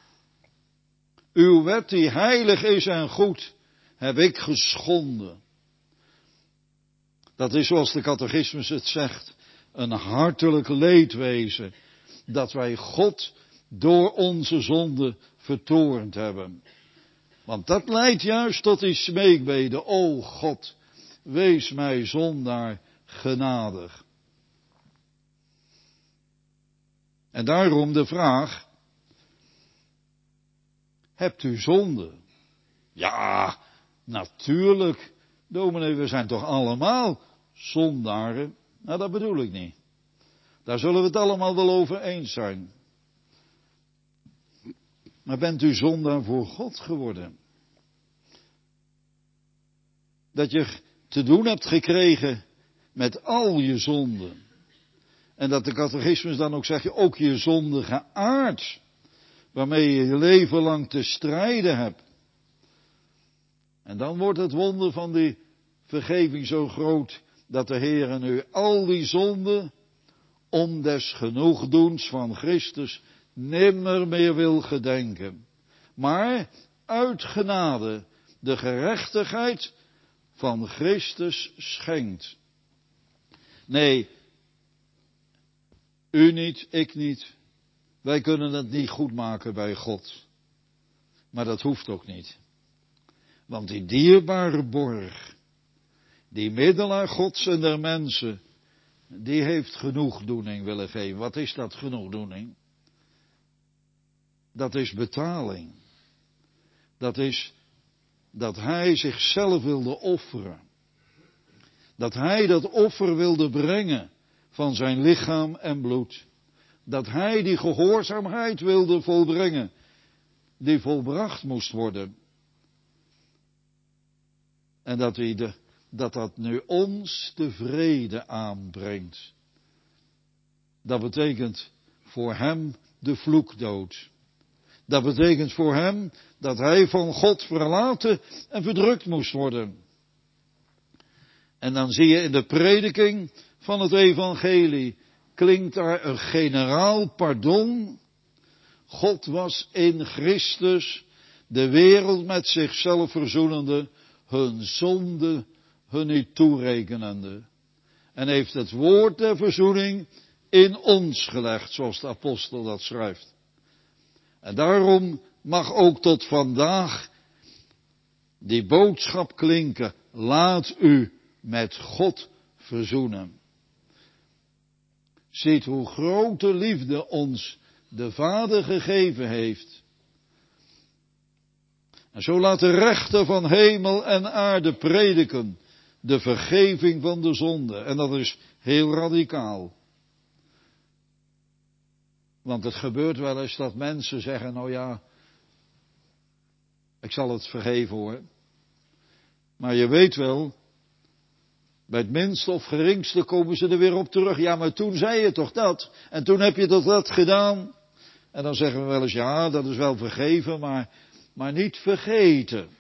A: Uw wet die heilig is en goed, heb ik geschonden. Dat is zoals de catechismus het zegt, een hartelijk leedwezen, dat wij God door onze zonde vertoornd hebben. Want dat leidt juist tot die smeekbede, o God, wees mij zondaar genadig. En daarom de vraag, hebt u zonde? Ja, natuurlijk, dominee, we zijn toch allemaal zondaren? Nou, dat bedoel ik niet. Daar zullen we het allemaal wel over eens zijn. Maar bent u zondaar voor God geworden? Dat je te doen hebt gekregen met al je zonden. En dat de catechismus dan ook zegt, ook je zondige aard, waarmee je je leven lang te strijden hebt. En dan wordt het wonder van die vergeving zo groot, dat de Heer nu al die zonden, om des genoegdoens van Christus, nimmer meer wil gedenken. Maar uit genade de gerechtigheid van Christus schenkt. Nee, u niet, ik niet. Wij kunnen het niet goed maken bij God. Maar dat hoeft ook niet. Want die dierbare borg, die middelaar Gods en der mensen, die heeft genoegdoening willen geven. Wat is dat genoegdoening? Dat is betaling. Dat is dat hij zichzelf wilde offeren. Dat hij dat offer wilde brengen van zijn lichaam en bloed. Dat hij die gehoorzaamheid wilde volbrengen, die volbracht moest worden. En dat hij de, dat dat nu ons de vrede aanbrengt. Dat betekent voor hem de vloekdood. Dat betekent voor hem dat hij van God verlaten en verdrukt moest worden. En dan zie je in de prediking van het evangelie, klinkt daar een generaal pardon. God was in Christus, de wereld met zichzelf verzoenende, hun zonde hun niet toerekenende. En heeft het woord der verzoening in ons gelegd, zoals de apostel dat schrijft. En daarom mag ook tot vandaag die boodschap klinken, laat u met God verzoenen. Ziet hoe grote liefde ons de Vader gegeven heeft. En zo laat de rechter van hemel en aarde prediken de vergeving van de zonde. En dat is heel radicaal. Want het gebeurt wel eens dat mensen zeggen, nou ja, ik zal het vergeven hoor. Maar je weet wel, bij het minste of geringste komen ze er weer op terug. Ja, maar toen zei je toch dat? En toen heb je toch dat gedaan? En dan zeggen we wel eens, ja, dat is wel vergeven, maar, maar niet vergeten.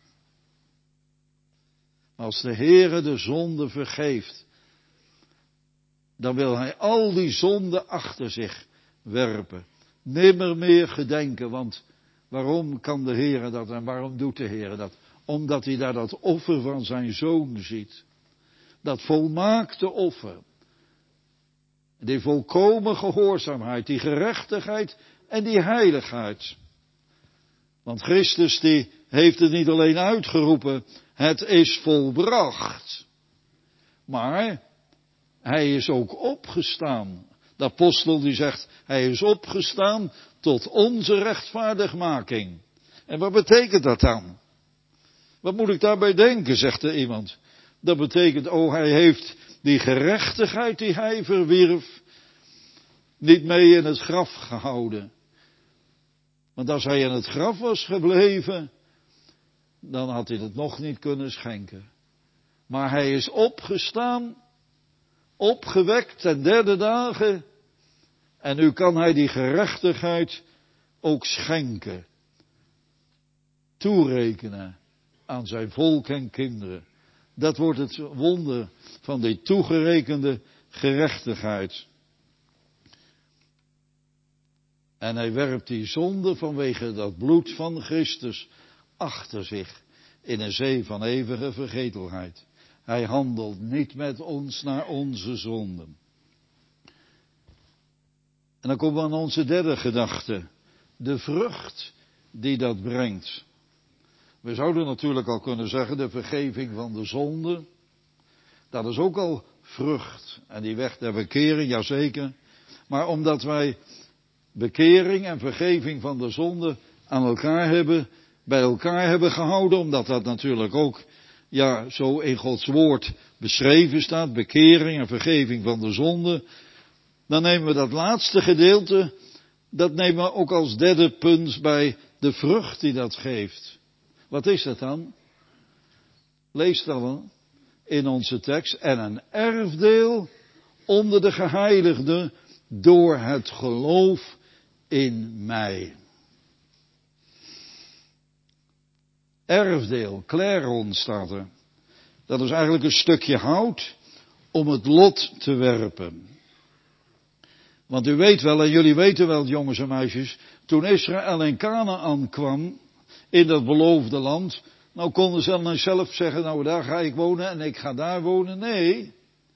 A: Als de Heere de zonde vergeeft, dan wil hij al die zonden achter zich werpen. Nimmer meer gedenken, want waarom kan de Heere dat en waarom doet de Heere dat? Omdat hij daar dat offer van zijn zoon ziet. Dat volmaakte offer. Die volkomen gehoorzaamheid, die gerechtigheid en die heiligheid. Want Christus die heeft het niet alleen uitgeroepen, het is volbracht. Maar hij is ook opgestaan. De apostel die zegt, hij is opgestaan tot onze rechtvaardigmaking. En wat betekent dat dan? Wat moet ik daarbij denken, zegt er iemand. Dat betekent, oh, hij heeft die gerechtigheid die hij verwierf, niet mee in het graf gehouden. Want als hij in het graf was gebleven, dan had hij het nog niet kunnen schenken. Maar hij is opgestaan, opgewekt ten derde dagen, en nu kan hij die gerechtigheid ook schenken. Toerekenen aan zijn volk en kinderen. Dat wordt het wonder van die toegerekende gerechtigheid. En hij werpt die zonde vanwege dat bloed van Christus achter zich in een zee van eeuwige vergetelheid. Hij handelt niet met ons naar onze zonden. En dan komen we aan onze derde gedachte. De vrucht die dat brengt. We zouden natuurlijk al kunnen zeggen, de vergeving van de zonde. Dat is ook al vrucht. En die weg der bekering, jazeker. Maar omdat wij bekering en vergeving van de zonde aan elkaar hebben, bij elkaar hebben gehouden, omdat dat natuurlijk ook, ja, zo in Gods woord beschreven staat, bekering en vergeving van de zonde, dan nemen we dat laatste gedeelte, dat nemen we ook als derde punt bij de vrucht die dat geeft. Wat is dat dan? Lees dat wel in onze tekst. En een erfdeel onder de geheiligden door het geloof in mij. Erfdeel, kleron staat er. Dat is eigenlijk een stukje hout om het lot te werpen. Want u weet wel, en jullie weten wel, jongens en meisjes, toen Israël in Kanaan kwam, in dat beloofde land, nou konden ze dan zelf zeggen, nou daar ga ik wonen en ik ga daar wonen. Nee.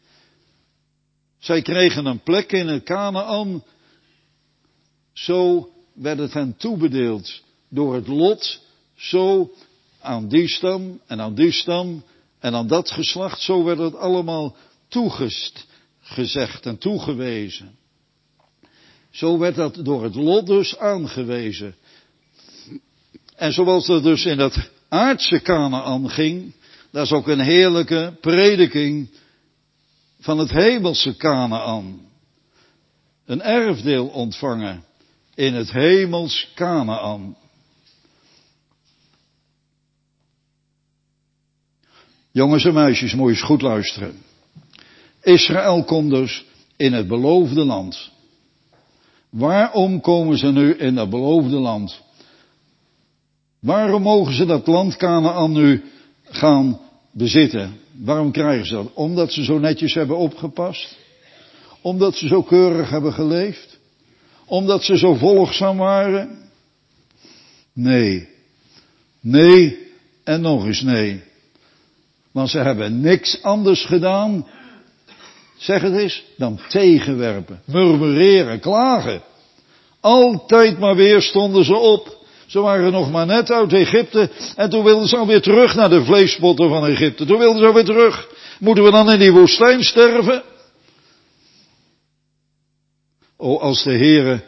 A: Zij kregen een plek in het Kanaan. Zo werd het hen toebedeeld door het lot. Zo aan die stam en aan die stam en aan dat geslacht. Zo werd het allemaal toegezegd en toegewezen. Zo werd dat door het lot dus aangewezen. En zoals dat dus in het aardse Kanaan ging, dat is ook een heerlijke prediking van het hemelse Kanaan. Een erfdeel ontvangen in het hemels Kanaan. Jongens en meisjes, moet je eens goed luisteren. Israël komt dus in het beloofde land. Waarom komen ze nu in dat beloofde land? Waarom mogen ze dat land Kanaan nu gaan bezitten? Waarom krijgen ze dat? Omdat ze zo netjes hebben opgepast? Omdat ze zo keurig hebben geleefd? Omdat ze zo volgzaam waren? Nee. Nee en nog eens nee. Want ze hebben niks anders gedaan, zeg het eens, dan tegenwerpen, murmureren, klagen. Altijd maar weer stonden ze op. Ze waren nog maar net uit Egypte en toen wilden ze alweer terug naar de vleespotten van Egypte. Toen wilden ze alweer terug. Moeten we dan in die woestijn sterven? O, als de Heere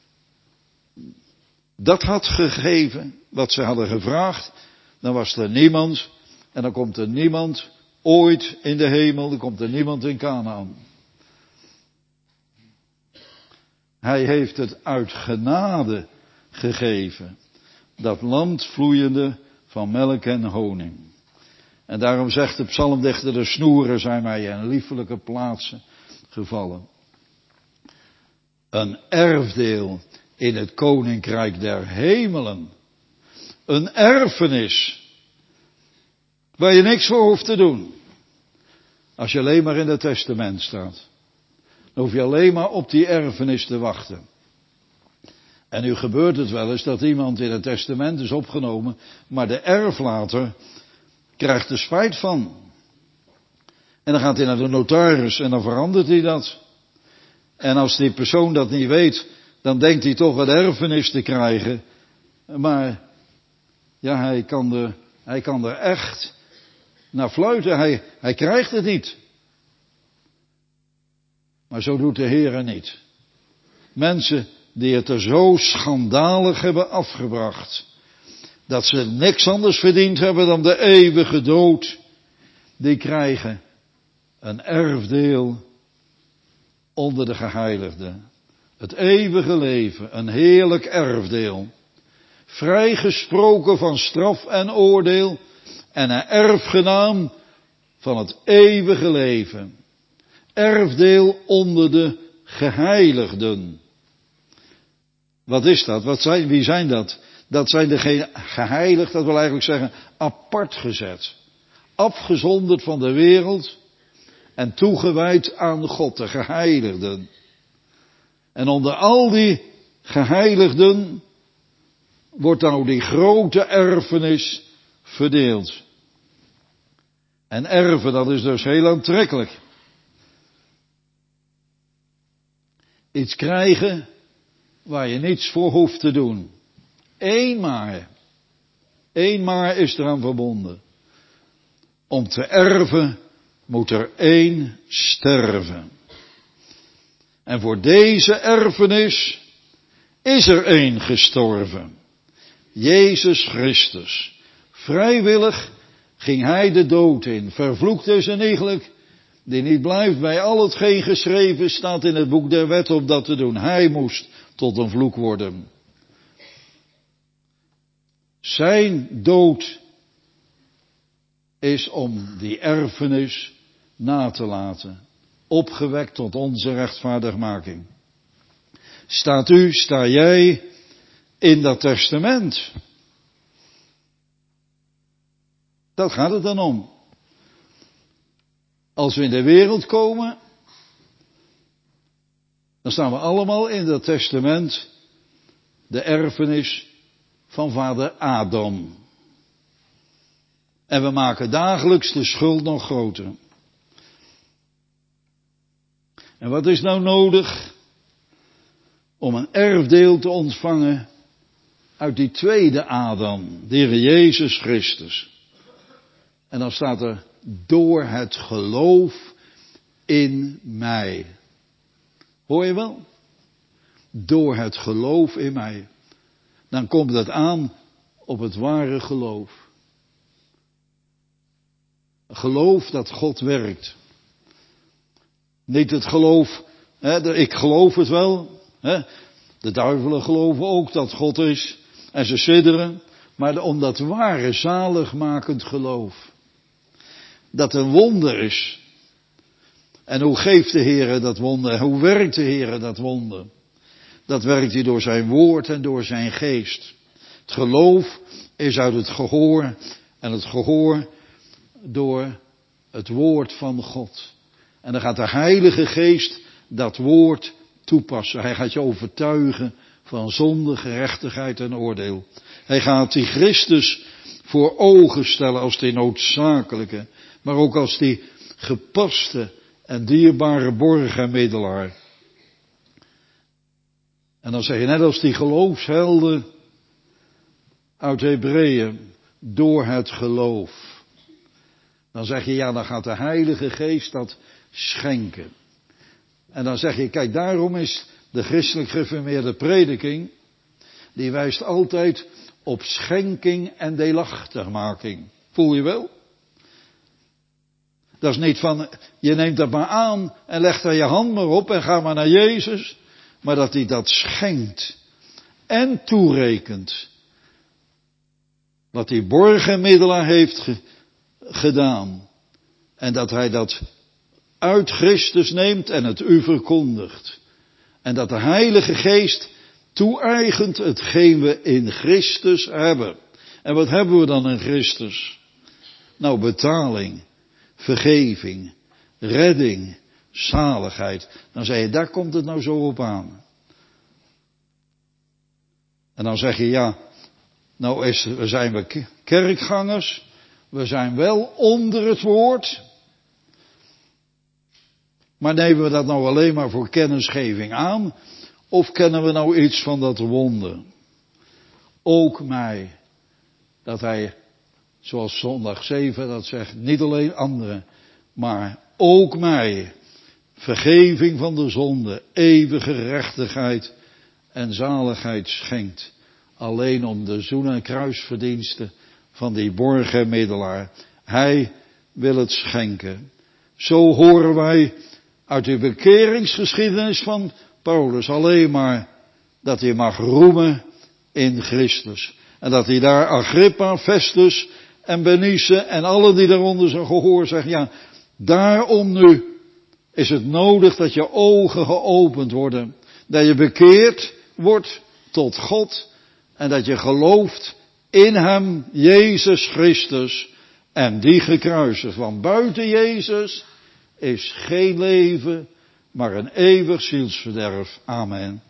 A: dat had gegeven, wat ze hadden gevraagd, dan was er niemand, en dan komt er niemand ooit in de hemel, dan komt er niemand in Kanaan. Hij heeft het uit genade gegeven. Dat land vloeiende van melk en honing. En daarom zegt de psalmdichter, de snoeren zijn mij in liefelijke plaatsen gevallen. Een erfdeel in het koninkrijk der hemelen. Een erfenis. Waar je niks voor hoeft te doen. Als je alleen maar in het testament staat. Dan hoef je alleen maar op die erfenis te wachten. En nu gebeurt het wel eens dat iemand in het testament is opgenomen, maar de erflater krijgt er spijt van. En dan gaat hij naar de notaris en dan verandert hij dat. En als die persoon dat niet weet, dan denkt hij toch een erfenis te krijgen. Maar ja, hij kan er, hij kan er echt naar fluiten. Hij, hij krijgt het niet. Maar zo doet de Heer niet. Mensen die het er zo schandalig hebben afgebracht, dat ze niks anders verdiend hebben dan de eeuwige dood, die krijgen een erfdeel onder de geheiligden. Het eeuwige leven, een heerlijk erfdeel. Vrijgesproken van straf en oordeel en een erfgenaam van het eeuwige leven. Erfdeel onder de geheiligden. Wat is dat? Wat zijn, wie zijn dat? Dat zijn de geheiligd, dat wil eigenlijk zeggen apart gezet. Afgezonderd van de wereld en toegewijd aan God, de geheiligden. En onder al die geheiligden wordt nou die grote erfenis verdeeld. En erven, dat is dus heel aantrekkelijk. Iets krijgen waar je niets voor hoeft te doen. Eén maar. Eén maar is eraan verbonden. Om te erven moet er één sterven. En voor deze erfenis is er één gestorven. Jezus Christus. Vrijwillig ging hij de dood in. Vervloekt is en eigenlijk Die niet blijft bij al hetgeen geschreven staat in het boek der wet om dat te doen. Hij moest tot een vloek worden. Zijn dood is om die erfenis na te laten. Opgewekt tot onze rechtvaardigmaking. Staat u, sta jij in dat testament? Dat gaat het dan om. Als we in de wereld komen, dan staan we allemaal in dat testament, de erfenis van vader Adam. En we maken dagelijks de schuld nog groter. En wat is nou nodig om een erfdeel te ontvangen uit die tweede Adam, de Heer Jezus Christus? En dan staat er, door het geloof in mij. Hoor je wel? Door het geloof in mij. Dan komt het aan op het ware geloof. Geloof dat God werkt. Niet het geloof, hè, ik geloof het wel. Hè. De duivelen geloven ook dat God is. En ze sidderen. Maar om dat ware zaligmakend geloof. Dat een wonder is. En hoe geeft de Heer dat wonder? Hoe werkt de Heer dat wonder? Dat werkt hij door zijn woord en door zijn geest. Het geloof is uit het gehoor. En het gehoor door het woord van God. En dan gaat de Heilige Geest dat woord toepassen. Hij gaat je overtuigen van zonde, gerechtigheid en oordeel. Hij gaat die Christus voor ogen stellen als die noodzakelijke, maar ook als die gepaste en dierbare borg en middelaar. En dan zeg je net als die geloofshelden uit Hebreeën, door het geloof. Dan zeg je, ja, dan gaat de Heilige Geest dat schenken. En dan zeg je, kijk, daarom is de christelijk gereformeerde prediking, die wijst altijd op schenking en deelachtigmaking. Voel je wel? Dat is niet van, je neemt dat maar aan en legt er je hand maar op en ga maar naar Jezus. Maar dat hij dat schenkt en toerekent. Wat die borgenmiddelaar heeft ge, gedaan. En dat hij dat uit Christus neemt en het u verkondigt. En dat de Heilige Geest toe-eigent hetgeen we in Christus hebben. En wat hebben we dan in Christus? Nou, betaling, vergeving, redding, zaligheid. Dan zeg je, daar komt het nou zo op aan. En dan zeg je, ja, nou is, zijn we kerkgangers. We zijn wel onder het woord. Maar nemen we dat nou alleen maar voor kennisgeving aan? Of kennen we nou iets van dat wonder? Ook mij. Dat hij, zoals zondag zeven dat zegt, niet alleen anderen, maar ook mij. Vergeving van de zonde, eeuwige gerechtigheid en zaligheid schenkt. Alleen om de zoen- en kruisverdiensten van die borgenmiddelaar. Hij wil het schenken. Zo horen wij uit de bekeringsgeschiedenis van Paulus alleen maar dat hij mag roemen in Christus. En dat hij daar Agrippa, Festus en Bernice en alle die daaronder zijn gehoor zeggen, ja, daarom nu is het nodig dat je ogen geopend worden. Dat je bekeerd wordt tot God en dat je gelooft in hem, Jezus Christus en die gekruisigd. Want buiten Jezus is geen leven, maar een eeuwig zielsverderf. Amen.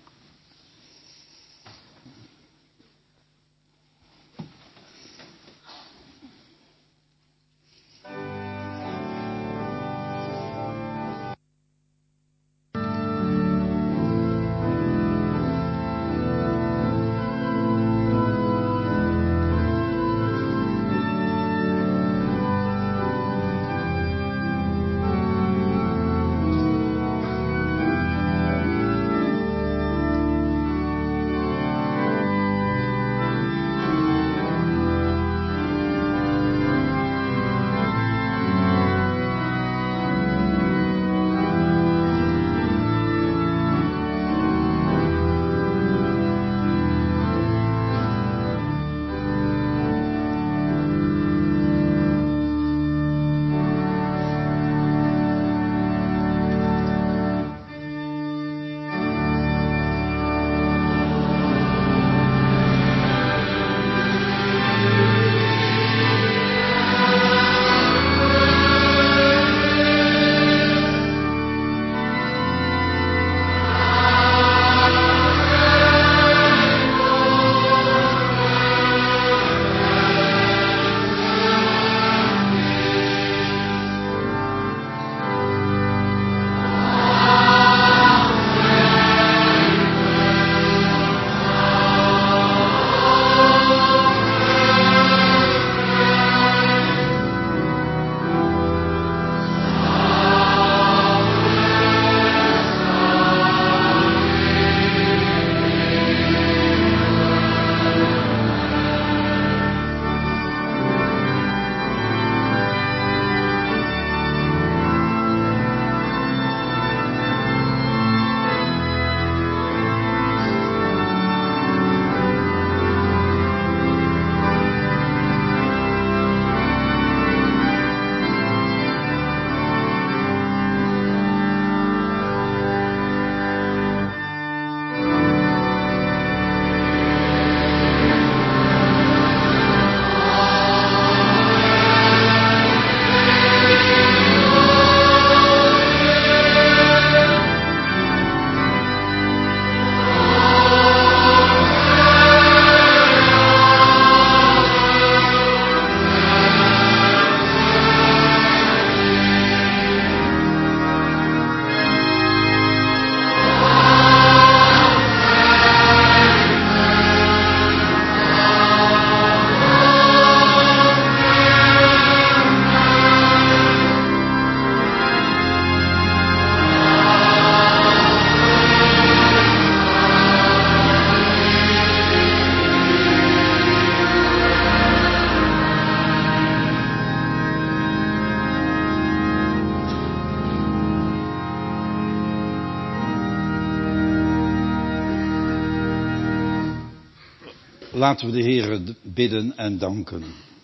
A: Laten we de Heere bidden en danken.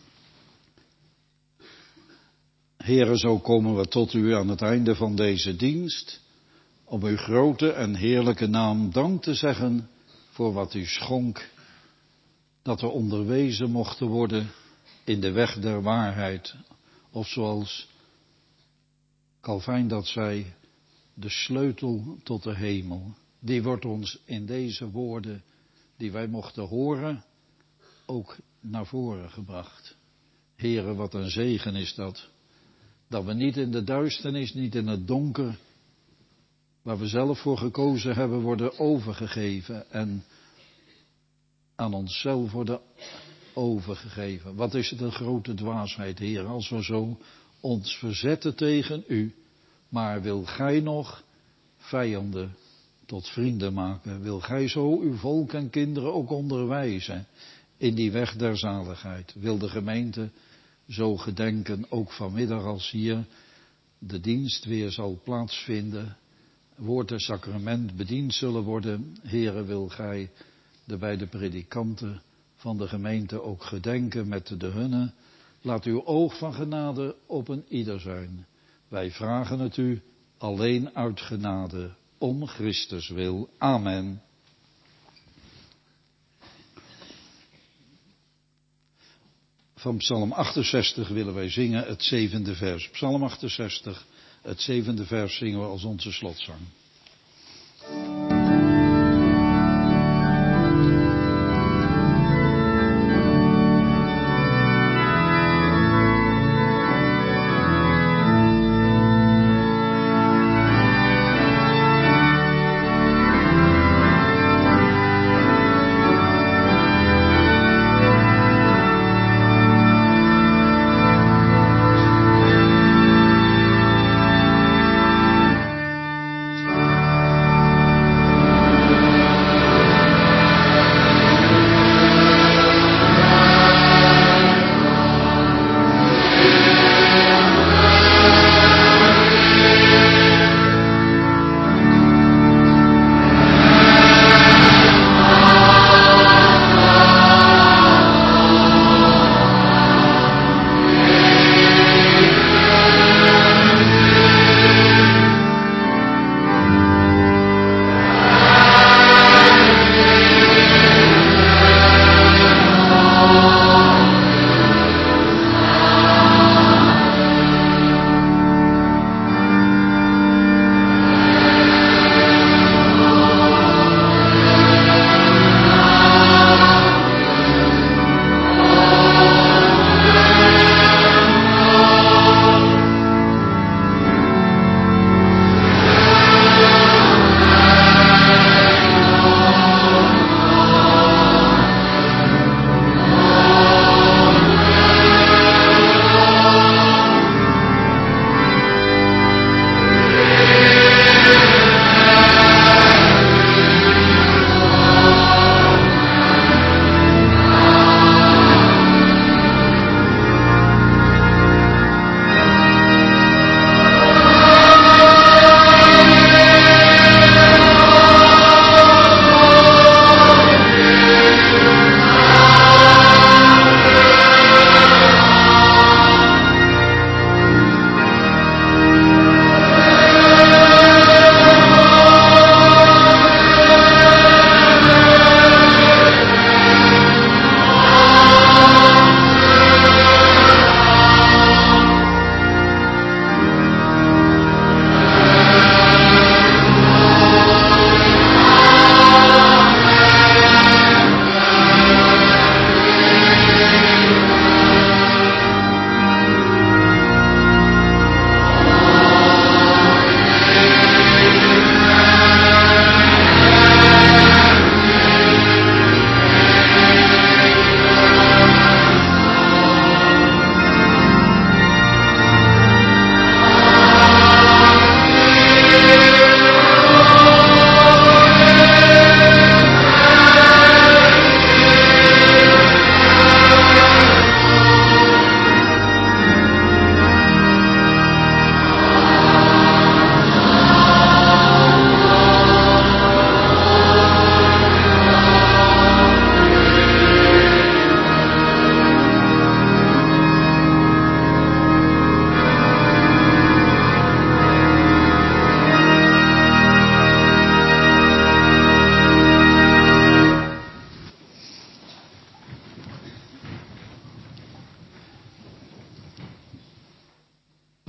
A: Heere, zo komen we tot u aan het einde van deze dienst, om uw grote en heerlijke naam dank te zeggen voor wat u schonk, dat we onderwezen mochten worden in de weg der waarheid, of zoals Calvijn dat zei, de sleutel tot de hemel. Die wordt ons in deze woorden die wij mochten horen ook naar voren gebracht. Heere, wat een zegen is dat. Dat we niet in de duisternis, niet in het donker, waar we zelf voor gekozen hebben, worden overgegeven en aan onszelf worden overgegeven. Wat is het een grote dwaasheid, Heer, als we zo ons verzetten tegen u. Maar wil gij nog vijanden tot vrienden maken? Wil gij zo uw volk en kinderen ook onderwijzen in die weg der zaligheid? Wil de gemeente zo gedenken, ook vanmiddag als hier de dienst weer zal plaatsvinden, woord en sacrament bediend zullen worden. Heere, wil gij de beide predikanten van de gemeente ook gedenken met de hunne. Laat uw oog van genade op een ieder zijn. Wij vragen het u alleen uit genade, om Christus wil. Amen. Van Psalm achtenzestig willen wij zingen het zevende vers. Psalm achtenzestig, het zevende vers zingen we als onze slotzang.
C: Thank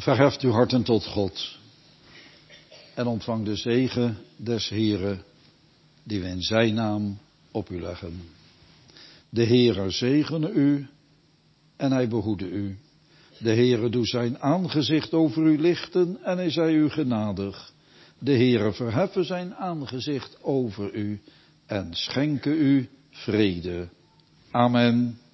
A: Verheft uw harten tot God en ontvang de zegen des Heeren die we in zijn naam op u leggen. De Heere zegene u en hij behoede u. De Heere doe zijn aangezicht over u lichten en hij zij u genadig. De Heere verheffen zijn aangezicht over u en schenke u vrede. Amen.